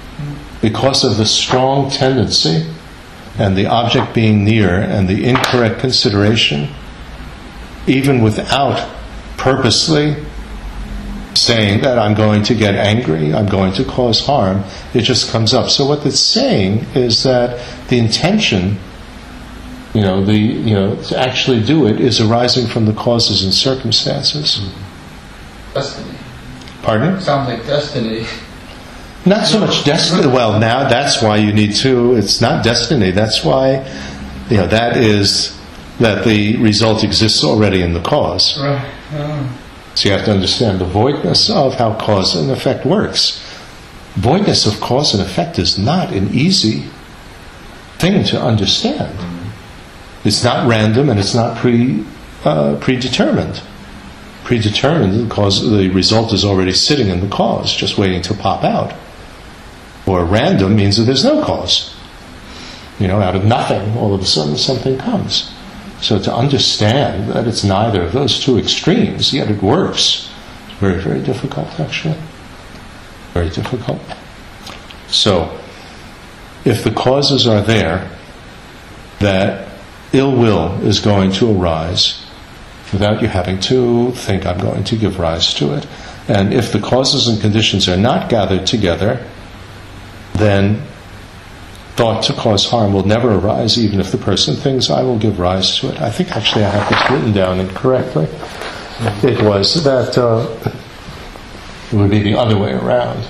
because of the strong tendency and the object being near and the incorrect consideration, even without purposely saying that I'm going to get angry, I'm going to cause harm, it just comes up. So what it's saying is that the intention, you know, the you know, to actually do it is arising from the causes and circumstances. Destiny. Pardon? Sounds like destiny. Not so much destiny. Well, now that's why you need to. It's not destiny. That's why, you know, that is that the result exists already in the cause. Right. Oh. So you have to understand the voidness of how cause and effect works. Voidness of cause and effect is not an easy thing to understand. It's not random and it's not pre uh, predetermined. Predetermined because the result is already sitting in the cause, just waiting to pop out. Or random means that there's no cause. You know, out of nothing, all of a sudden something comes. So to understand that it's neither of those two extremes, yet it works, is very, very difficult, actually. Very difficult. So, if the causes are there, that ill will is going to arise without you having to think, I'm going to give rise to it. And if the causes and conditions are not gathered together, then thought to cause harm will never arise, even if the person thinks, I will give rise to it. I think actually I have this written down incorrectly. It was that uh, it would be the other way around.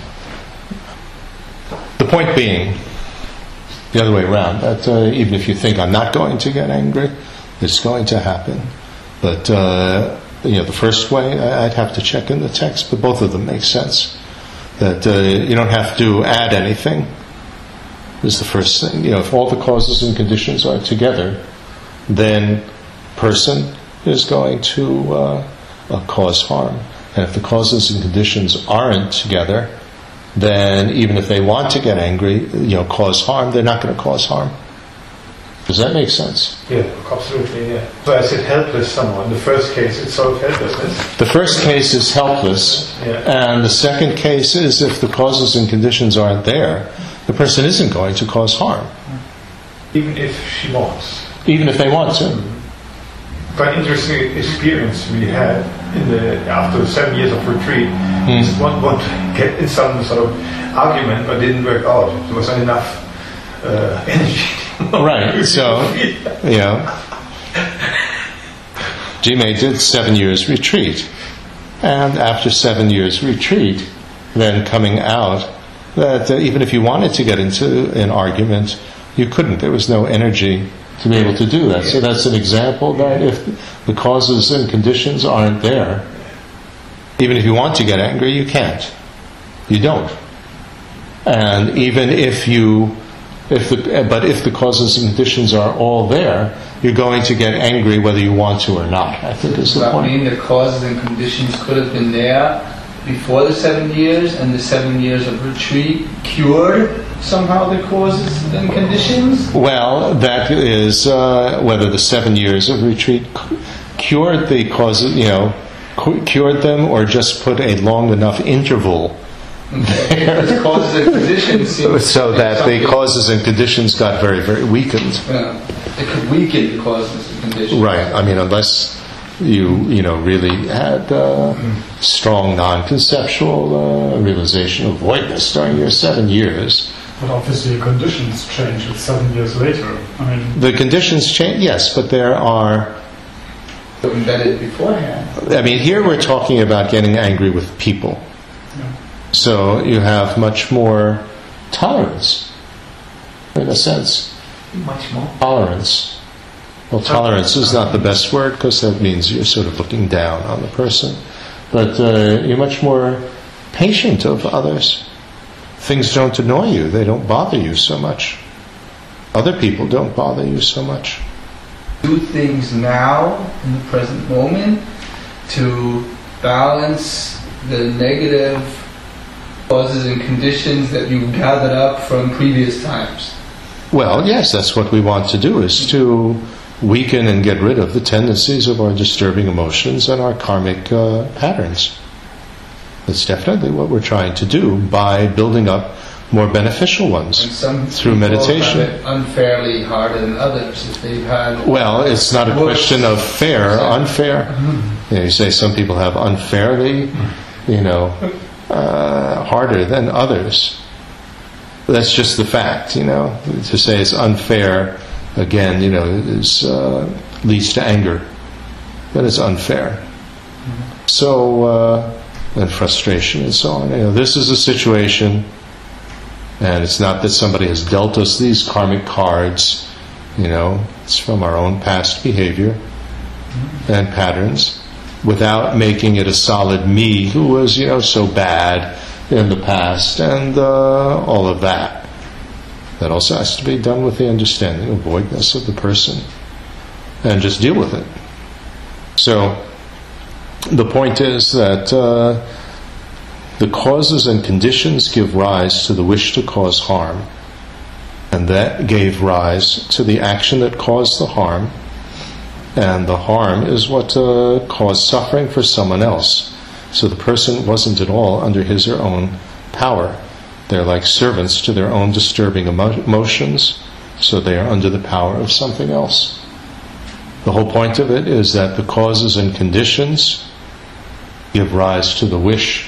The point being, the other way around, that uh, even if you think I'm not going to get angry, it's going to happen. But, uh, you know, the first way, I'd have to check in the text, but both of them make sense. That uh, you don't have to add anything. Is the first thing. You know, if all the causes and conditions are together, then person is going to uh, uh, cause harm. And if the causes and conditions aren't together, then even if they want to get angry, you know, cause harm, they're not going to cause harm. Does that make sense? Yeah, absolutely, yeah. So I said helpless someone. The first case, it's sort of helplessness. The first case is helpless, yeah. And the second case is if the causes and conditions aren't there, the person isn't going to cause harm. Even if she wants. Even if they want to. Mm-hmm. Quite interesting experience we had in the after seven years of retreat. Mm. Is one one get in some sort of argument, but didn't work out. There was not enough uh, energy. Right. So, you know, Jime did seven years retreat, and after seven years retreat, then coming out, that uh, even if you wanted to get into an argument, you couldn't. There was no energy to be able to do that. So that's an example that if the causes and conditions aren't there, even if you want to get angry, you can't. You don't. And even if you, if the, but if the causes and conditions are all there, you're going to get angry whether you want to or not, I think is the Does that point. mean the causes and conditions could have been there before the seven years, and the seven years of retreat cured somehow the causes and conditions? Well, that is uh, whether the seven years of retreat cu- cured the causes, you know, cu- cured them, or just put a long enough interval Okay. The causes and conditions seem so that the something- causes and conditions got very, very weakened. Yeah. It could weaken the causes and conditions. Right. I mean, unless you, you know, really had uh, strong non-conceptual uh, realization of voidness during your seven years. But obviously conditions change at seven years later. I mean, The conditions change, yes, but there are... Embedded beforehand. I mean, here we're talking about getting angry with people. yeah. So you have much more tolerance, in a sense. Much more. Tolerance. Well, tolerance is not the best word because that means you're sort of looking down on the person. But uh, you're much more patient of others. Things don't annoy you. They don't bother you so much. Other people don't bother you so much. Do things now, in the present moment, to balance the negative causes and conditions that you've gathered up from previous times. Well, yes, that's what we want to do, is to weaken and get rid of the tendencies of our disturbing emotions and our karmic uh, patterns. That's definitely what we're trying to do by building up more beneficial ones And some through people meditation. have it unfairly harder than others if they've had. Well, it's not a worse question of fair, Yeah. unfair. You know, you say some people have unfairly, you know, uh, harder than others. That's just the fact, you know. To say it's unfair, again, you know, is uh, leads to anger. Then it's unfair. So, uh, and frustration and so on. You know, this is a situation, and it's not that somebody has dealt us these karmic cards. You know, it's from our own past behavior and patterns, without making it a solid me who was, you know, so bad in the past, and uh, all of that. That also has to be done with the understanding of voidness of the person, and just deal with it. So, the point is that uh, the causes and conditions give rise to the wish to cause harm, and that gave rise to the action that caused the harm, and the harm is what uh, caused suffering for someone else. So the person wasn't at all under his or her own power. They're like servants to their own disturbing emo- emotions, so they are under the power of something else. The whole point of it is that the causes and conditions give rise to the wish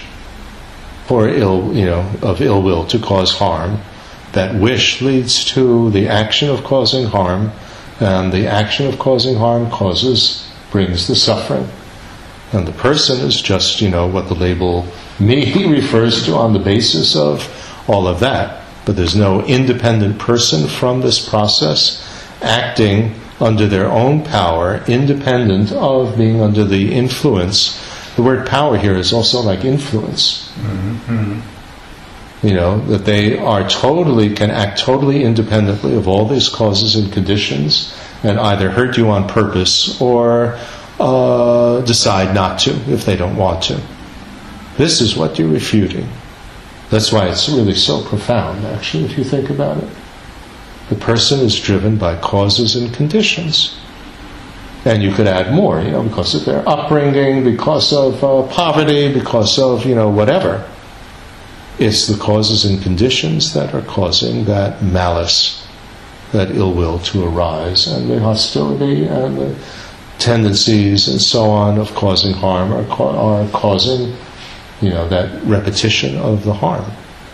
for ill, you know, of ill will to cause harm. That wish leads to the action of causing harm, and the action of causing harm causes, brings the suffering. And the person is just, you know, what the label me refers to on the basis of all of that. But there's no independent person from this process acting under their own power, independent of being under the influence. The word power here is also like influence. Mm-hmm. You know, that they are totally, can act totally independently of all these causes and conditions, and either hurt you on purpose or uh, decide not to if they don't want to. This is what you're refuting. That's why it's really so profound, actually, if you think about it. The person is driven by causes and conditions. And you could add more, you know, because of their upbringing, because of uh, poverty, because of, you know, whatever. It's the causes and conditions that are causing that malice, that ill will to arise, and the hostility and the tendencies and so on of causing harm are, ca- are causing, you know, that repetition of the harm.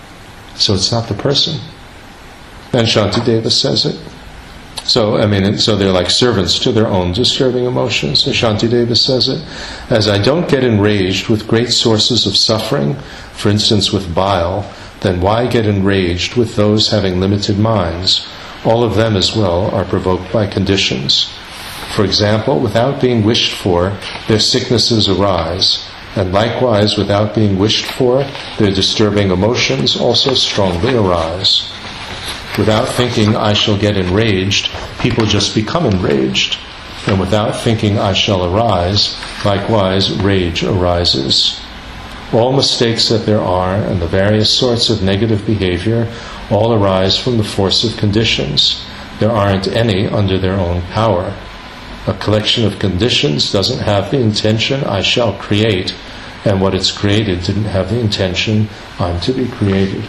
So it's not the person. And Shantideva says it. So, I mean, so they're like servants to their own disturbing emotions. So Shantideva says it, as I don't get enraged with great sources of suffering, for instance with bile, then why get enraged with those having limited minds? All of them as well are provoked by conditions. For example, without being wished for, their sicknesses arise, and likewise without being wished for, their disturbing emotions also strongly arise. Without thinking I shall get enraged, people just become enraged. And without thinking I shall arise, likewise rage arises. All mistakes that there are, and the various sorts of negative behavior, all arise from the force of conditions. There aren't any under their own power. A collection of conditions doesn't have the intention I shall create, and what it's created didn't have the intention I'm to be created.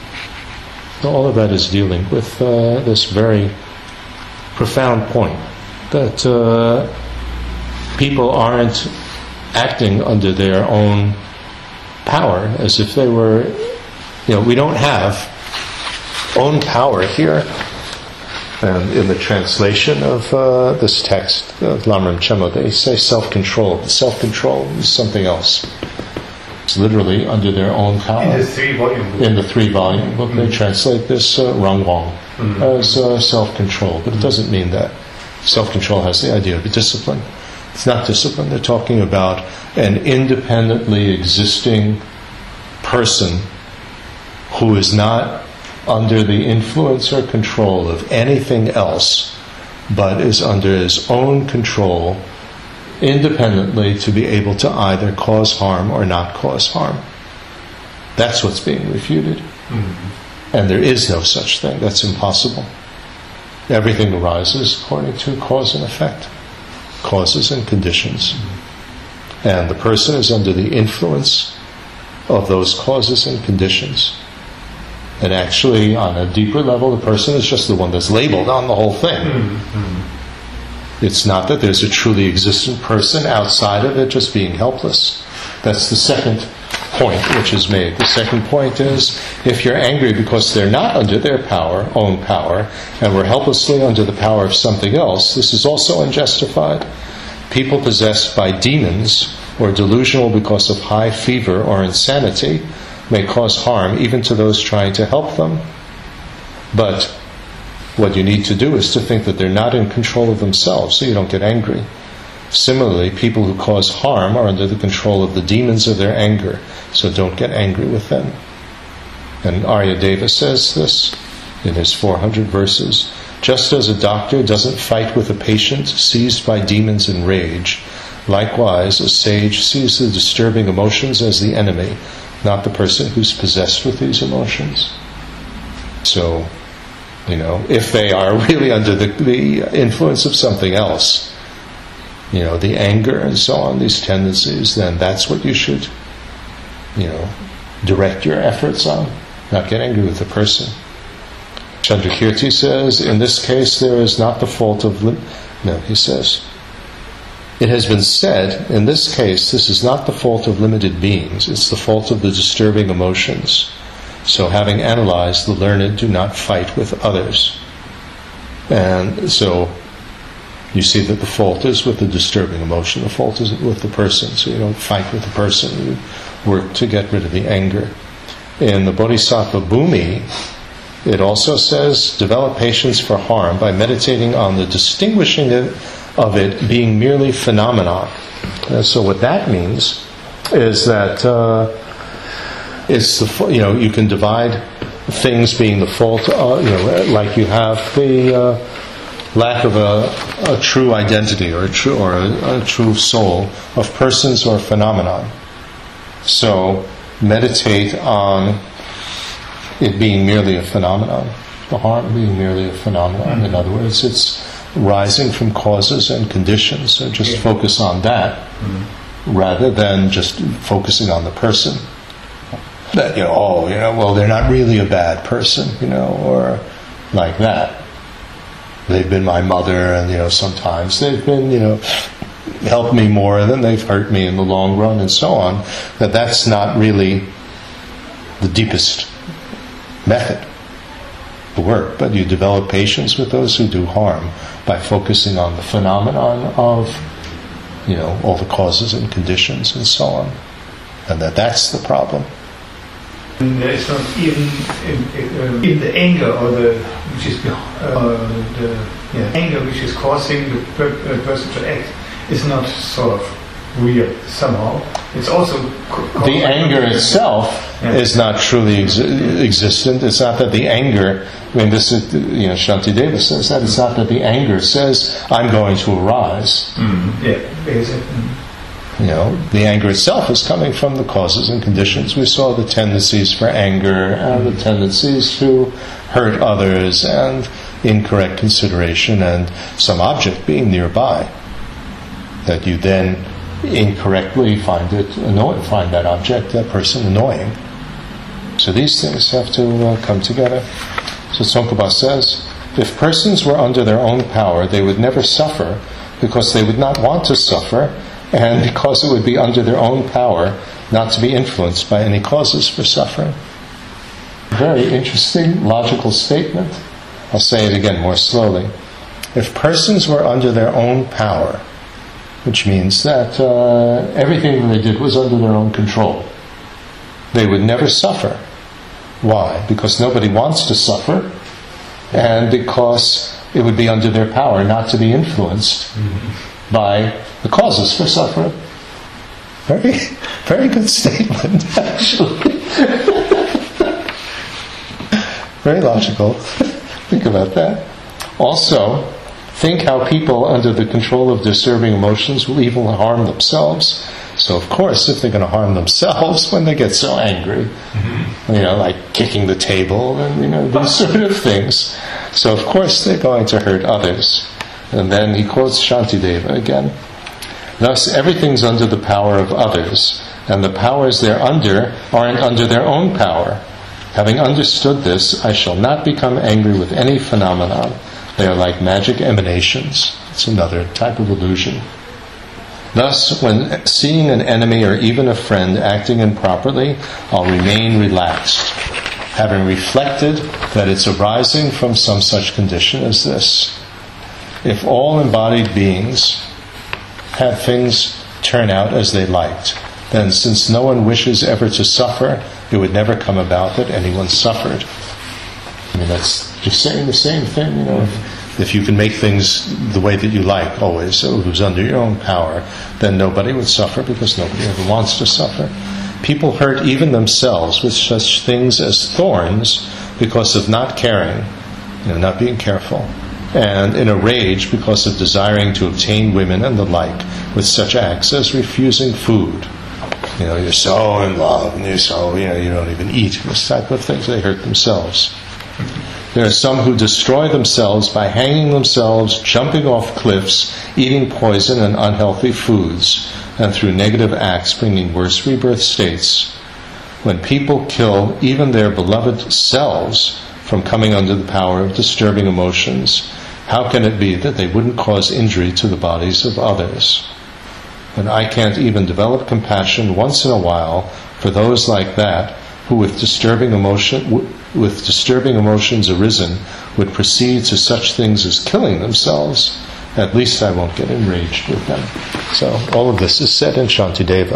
All of that is dealing with uh, this very profound point that uh, people aren't acting under their own power as if they were, you know, we don't have own power here. And in the translation of uh, this text, of Lamrim Chenmo, they say self-control. Self-control is something else. It's literally under their own power. In the three-volume book. In the three-volume book, Mm-hmm. they translate this uh, Rangwang Mm-hmm. as uh, self-control, but it doesn't mean that. Self-control has the idea of discipline. It's not discipline. They're talking about an independently existing person who is not under the influence or control of anything else, but is under his own control independently to be able to either cause harm or not cause harm. That's what's being refuted. Mm-hmm. And there is no such thing. That's impossible. Everything arises according to cause and effect, causes and conditions. Mm-hmm. And the person is under the influence of those causes and conditions. And actually, on a deeper level, the person is just the one that's labeled on the whole thing. Mm-hmm. It's not that there's a truly existent person outside of it just being helpless. That's the second point which is made. The second point is, if you're angry because they're not under their power, own power, and we're helplessly under the power of something else, this is also unjustified. People possessed by demons or delusional because of high fever or insanity may cause harm even to those trying to help them. But what you need to do is to think that they're not in control of themselves, so you don't get angry. Similarly, people who cause harm are under the control of the demons of their anger, so don't get angry with them. And Aryadeva says this in his four hundred verses. Just as a doctor doesn't fight with a patient seized by demons in rage, likewise a sage sees the disturbing emotions as the enemy, not the person who's possessed with these emotions. So, you know, if they are really under the, the influence of something else, you know, the anger and so on, these tendencies, then that's what you should, you know, direct your efforts on, not get angry with the person. Chandrakirti says, in this case there is not the fault of... Lim- no, he says, it has been said, in this case, this is not the fault of limited beings, it's the fault of the disturbing emotions. So having analyzed, the learned do not fight with others. And so you see that the fault is with the disturbing emotion, the fault isn't with the person, so you don't fight with the person, you work to get rid of the anger. In the Bodhisattva Bhumi, it also says, develop patience for harm by meditating on the distinguishing of it being merely phenomena. And so what that means is that uh, it's the, you know, you can divide things being the fault, uh, you know, like you have the uh, lack of a, a true identity or a true or a, a true soul of persons or phenomenon. So meditate on it being merely a phenomenon, the harm being merely a phenomenon. In other words, it's rising from causes and conditions. So just yeah. focus on that mm-hmm. rather than just focusing on the person. That, you know, oh, you know, well, they're not really a bad person, you know, or like that. They've been my mother, and, you know, sometimes they've been, you know, helped me more than they've hurt me in the long run, and so on. That that's not really the deepest method to work, but you develop patience with those who do harm by focusing on the phenomenon of, you know, all the causes and conditions and so on, and that that's the problem. And it's not even in, in, in the anger or the which is uh, the yeah, anger which is causing the per, uh, person to act is not sort of real somehow. It's also co- the anger itself yeah. is not truly ex- existent. It's not that the anger. I mean, this is, you know, Shantideva says that it's not that the anger says I'm going to arise. Mm-hmm. Yeah, basically. Mm-hmm. You know, the anger itself is coming from the causes and conditions. We saw the tendencies for anger and the tendencies to hurt others and incorrect consideration and some object being nearby that you then incorrectly find it annoying, find that object, that person annoying. So these things have to uh, come together. So Tsongkhapa says, if persons were under their own power, they would never suffer because they would not want to suffer, and because it would be under their own power not to be influenced by any causes for suffering. Very interesting logical statement. I'll say it again more slowly. If persons were under their own power, which means that uh, everything that they did was under their own control, they would never suffer. Why? Because nobody wants to suffer, and because it would be under their power not to be influenced mm-hmm. by the causes for suffering. Very, very good statement, actually. Very logical. Think about that. Also, think how people under the control of disturbing emotions will even harm themselves. So, of course, if they're going to harm themselves when they get so angry, mm-hmm. you know, like kicking the table and, you know, these sort of things. So, of course, they're going to hurt others. And then he quotes Shantideva again. Thus, everything's under the power of others, and the powers they're under aren't under their own power. Having understood this, I shall not become angry with any phenomenon. They are like magic emanations. It's another type of illusion. Thus, when seeing an enemy or even a friend acting improperly, I'll remain relaxed, having reflected that it's arising from some such condition as this. If all embodied beings had things turn out as they liked, then since no one wishes ever to suffer, it would never come about that anyone suffered. I mean, that's just saying the same thing, you know. If, if you can make things the way that you like always, so it was under your own power, then nobody would suffer because nobody ever wants to suffer. People hurt even themselves with such things as thorns because of not caring, you know, not being careful, and in a rage because of desiring to obtain women and the like with such acts as refusing food. You know, you're so in love and you're so, you know, you don't even eat. This type of things, they hurt themselves. There are some who destroy themselves by hanging themselves, jumping off cliffs, eating poison and unhealthy foods, and through negative acts bringing worse rebirth states. When people kill even their beloved selves from coming under the power of disturbing emotions, how can it be that they wouldn't cause injury to the bodies of others? And I can't even develop compassion once in a while for those like that who with disturbing emotion, with disturbing emotions arisen would proceed to such things as killing themselves. At least I won't get enraged with them. So all of this is said in Shantideva.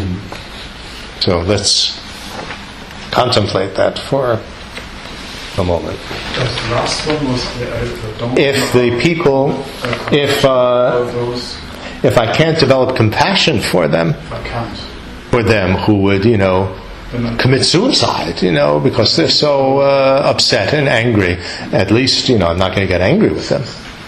Mm-hmm. So let's contemplate that for a moment. The last one was the, uh, if the people, if uh, if I can't develop compassion for them, if I can't. for them who would, you know, commit suicide, you know, because they're so uh, upset and angry, at least, you know, I'm not going to get angry with them.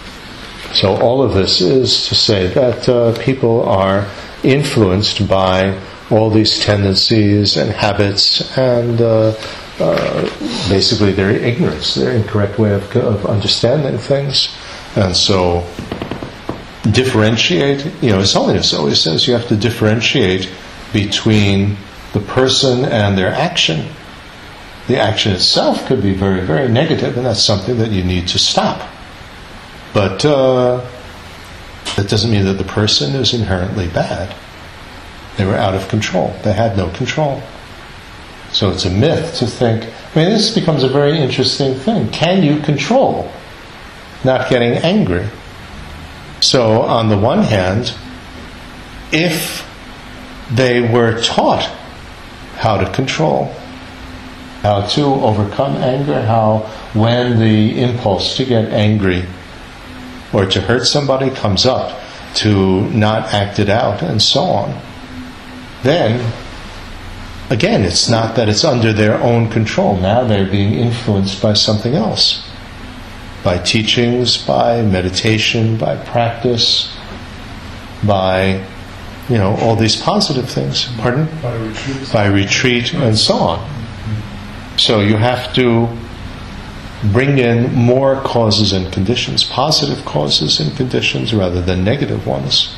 So all of this is to say that uh, people are influenced by all these tendencies and habits and uh, uh, basically their ignorance, their incorrect way of, of understanding things. And so differentiate, you know, His Holiness always says you have to differentiate between the person and their action. The action itself could be very, very negative, and that's something that you need to stop. But uh, that doesn't mean that the person is inherently bad. They were out of control. They had no control. So it's a myth to think, I mean, this becomes a very interesting thing. Can you control not getting angry? So on the one hand, if they were taught how to control, how to overcome anger, how when the impulse to get angry or to hurt somebody comes up, to not act it out and so on, then again, it's not that it's under their own control. Now they're being influenced by something else, by teachings, by meditation, by practice, by, you know, all these positive things. Pardon? By retreat. By retreat and so on. So you have to bring in more causes and conditions, positive causes and conditions rather than negative ones.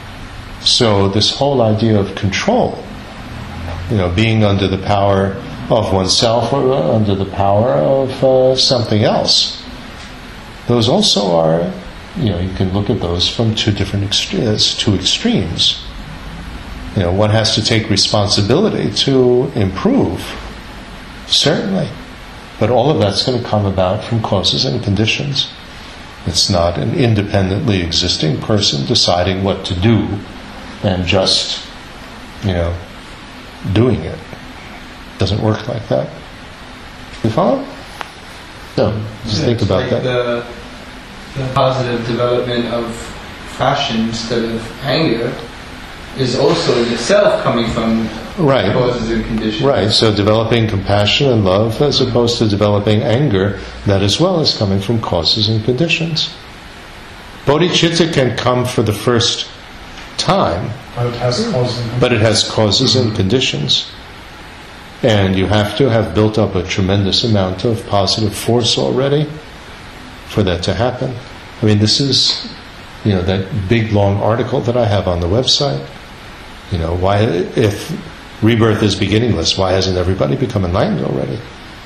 So this whole idea of control, you know, being under the power of oneself or under the power of uh, something else, those also are, you know, you can look at those from two different extremes, two extremes. You know, one has to take responsibility to improve, certainly. But all of that's going to come about from causes and conditions. It's not an independently existing person deciding what to do and just, you know, doing it. It doesn't work like that. You follow? So, just yeah, think about like that. The, the positive development of passion instead of anger is also in itself coming from right. causes and conditions. Right, so developing compassion and love as opposed to developing anger, that as well is coming from causes and conditions. Bodhicitta can come for the first time, But it has causes and but it has causes and conditions. And you have to have built up a tremendous amount of positive force already for that to happen. I mean, this is, you know, that big long article that I have on the website. You know, why, if rebirth is beginningless, why hasn't everybody become enlightened already?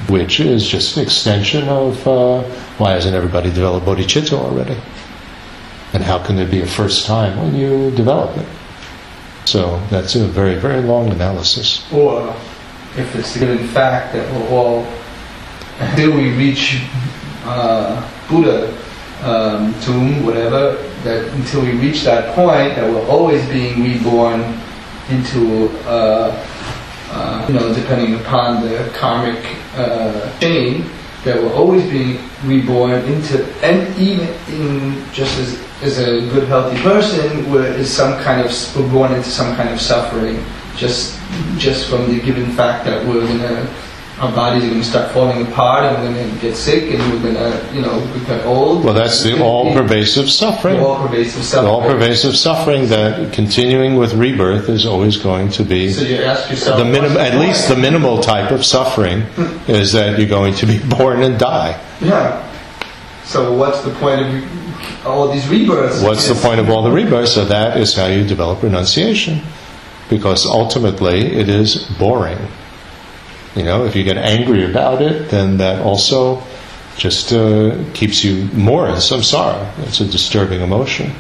which is just an extension of uh, why hasn't everybody developed bodhicitta already? And how can there be a first time when you develop it? So that's a very, very long analysis. Or if it's a given fact that we're all, until we reach uh, Buddha um, tomb, whatever, that until we reach that point, that we're always being reborn into, uh, uh, you know, depending upon the karmic uh, chain, that we're always being reborn into, and even in just as as a good healthy person, where is some kind of we're born into some kind of suffering, just just from the given fact that we're gonna, our bodies are gonna start falling apart, and we're gonna get sick, and we're gonna, you know, become old. Well, that's the all-pervasive suffering. The all-pervasive suffering. The all-pervasive suffering that continuing with rebirth is always going to be. So you ask yourself, the minim- at least the minimal type of suffering is that you're going to be born and die. Yeah. So what's the point of all these rebirths? What's the point of all the rebirths? So that is how you develop renunciation, because ultimately it is boring. You know, if you get angry about it, then that also just uh, keeps you more in samsara. It's a disturbing emotion.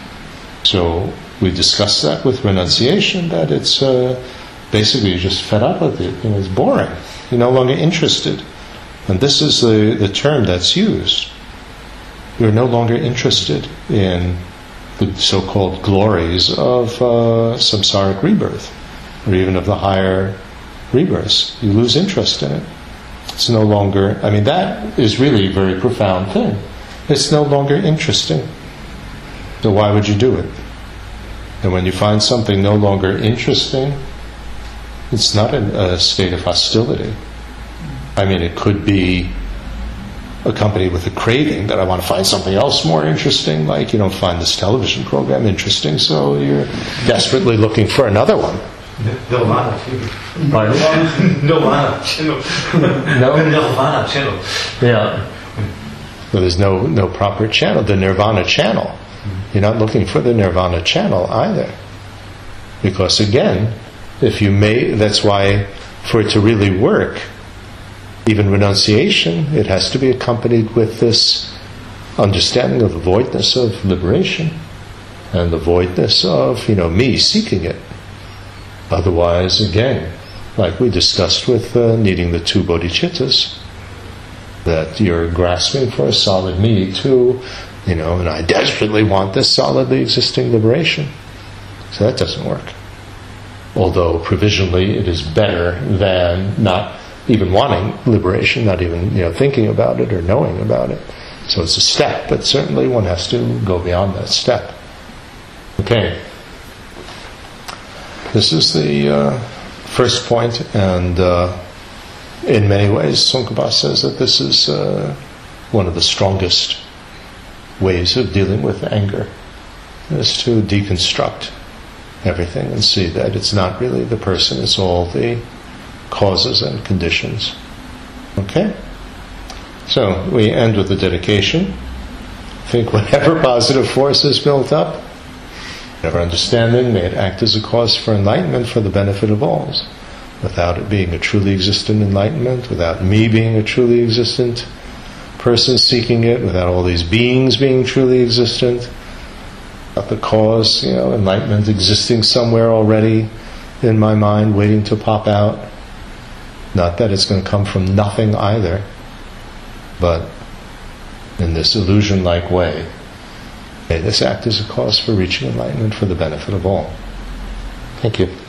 So we discussed that with renunciation, that it's uh, basically you're just fed up with it. You know, it's boring. You're no longer interested. And this is the, the term that's used. You're no longer interested in the so-called glories of uh, samsaric rebirth, or even of the higher rebirths. You lose interest in it. It's no longer, I mean, that is really a very profound thing. It's no longer interesting. So why would you do it? And when you find something no longer interesting, it's not a, a state of hostility. I mean, it could be accompanied with a craving that I want to find something else more interesting, like you don't find this television program interesting, so you're desperately looking for another one. Nirvana Pardon? Nirvana channel. No? Nirvana channel. Yeah. Well, there's no, no proper channel, the Nirvana channel. You're not looking for the Nirvana channel either. Because again, if you may, that's why for it to really work, even renunciation, it has to be accompanied with this understanding of the voidness of liberation and the voidness of, you know, me seeking it. Otherwise, again, like we discussed with uh, needing the two bodhicittas, that you're grasping for a solid me too, you know, and I desperately want this solidly existing liberation. So that doesn't work. Although provisionally it is better than not even wanting liberation, not even, you know, thinking about it or knowing about it. So it's a step, but certainly one has to go beyond that step. Okay. This is the uh, first point, and uh, in many ways Tsongkhapa says that this is uh, one of the strongest ways of dealing with anger, is to deconstruct everything and see that it's not really the person, it's all the causes and conditions. Okay? So we end with the dedication. I think whatever positive force is built up, whatever understanding, may it act as a cause for enlightenment for the benefit of all. Without it being a truly existent enlightenment, without me being a truly existent person seeking it, without all these beings being truly existent, without the cause, you know, enlightenment existing somewhere already in my mind, waiting to pop out. Not that it's going to come from nothing either, but in this illusion-like way, may this act as a cause for reaching enlightenment for the benefit of all. Thank you.